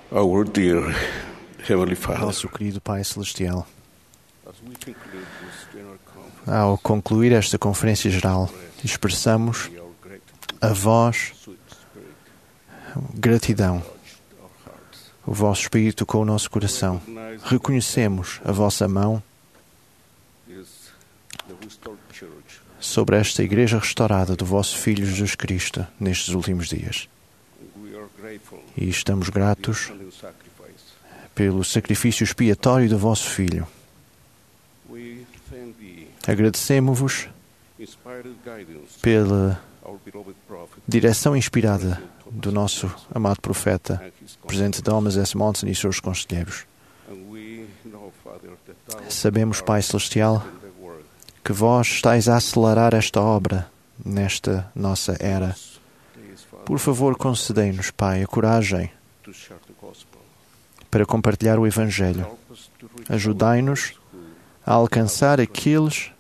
Our dear Heavenly Father, Nosso querido Pai Celestial, ao concluir esta Conferência Geral, expressamos a vós gratidão. O vosso Espírito com o nosso coração. Reconhecemos a vossa mão sobre esta Igreja restaurada do vosso Filho Jesus Cristo nestes últimos dias. E estamos gratos pelo sacrifício expiatório do vosso Filho. Agradecemos-vos pela direção inspirada do nosso amado profeta, Presidente Thomas S. Monson e seus conselheiros. Sabemos, Pai Celestial, que vós estáis a acelerar esta obra nesta nossa era. Por favor, concedei-nos, Pai, a coragem para compartilhar o Evangelho. Ajudai-nos a alcançar aqueles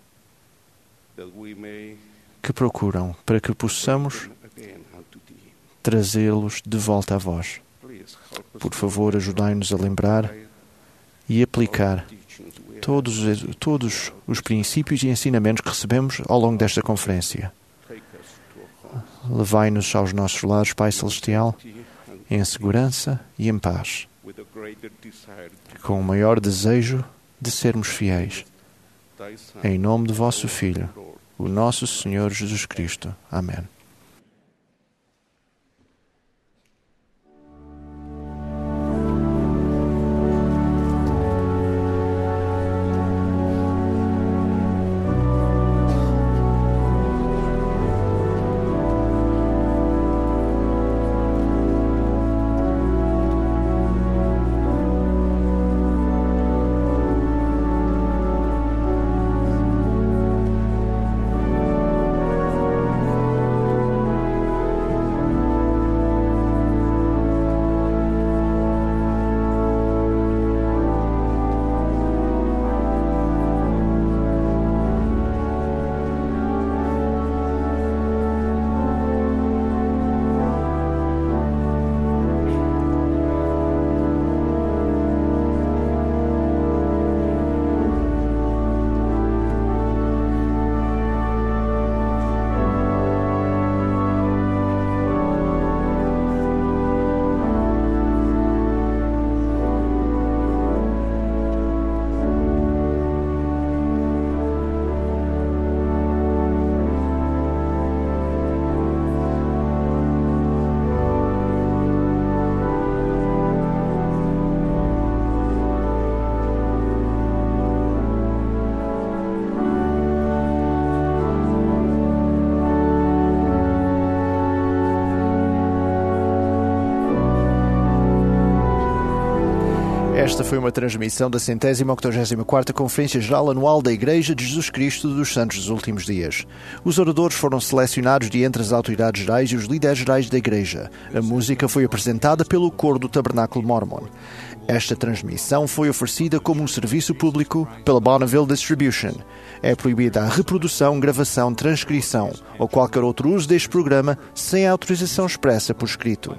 que procuram, para que possamos trazê-los de volta a vós. Por favor, ajudai-nos a lembrar e aplicar todos os princípios e ensinamentos que recebemos ao longo desta conferência. Levai-nos aos nossos lares, Pai Celestial, em segurança e em paz, com o maior desejo de sermos fiéis. Em nome do vosso Filho, o nosso Senhor Jesus Cristo. Amém. Esta foi uma transmissão da 184ª Conferência Geral Anual da Igreja de Jesus Cristo dos Santos dos Últimos Dias. Os oradores foram selecionados de entre as autoridades gerais e os líderes gerais da Igreja. A música foi apresentada pelo Coro do Tabernáculo Mormon. Esta transmissão foi oferecida como um serviço público pela Bonneville Distribution. É proibida a reprodução, gravação, transcrição ou qualquer outro uso deste programa sem a autorização expressa por escrito.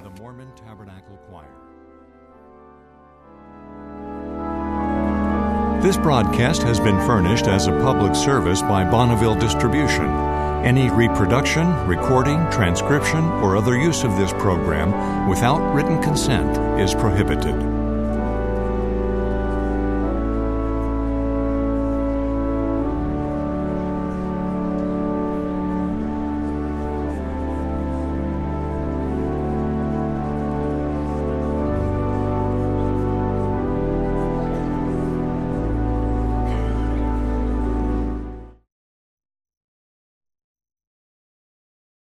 This broadcast has been furnished as a public service by Bonneville Distribution. Any reproduction, recording, transcription, or other use of this program without written consent is prohibited.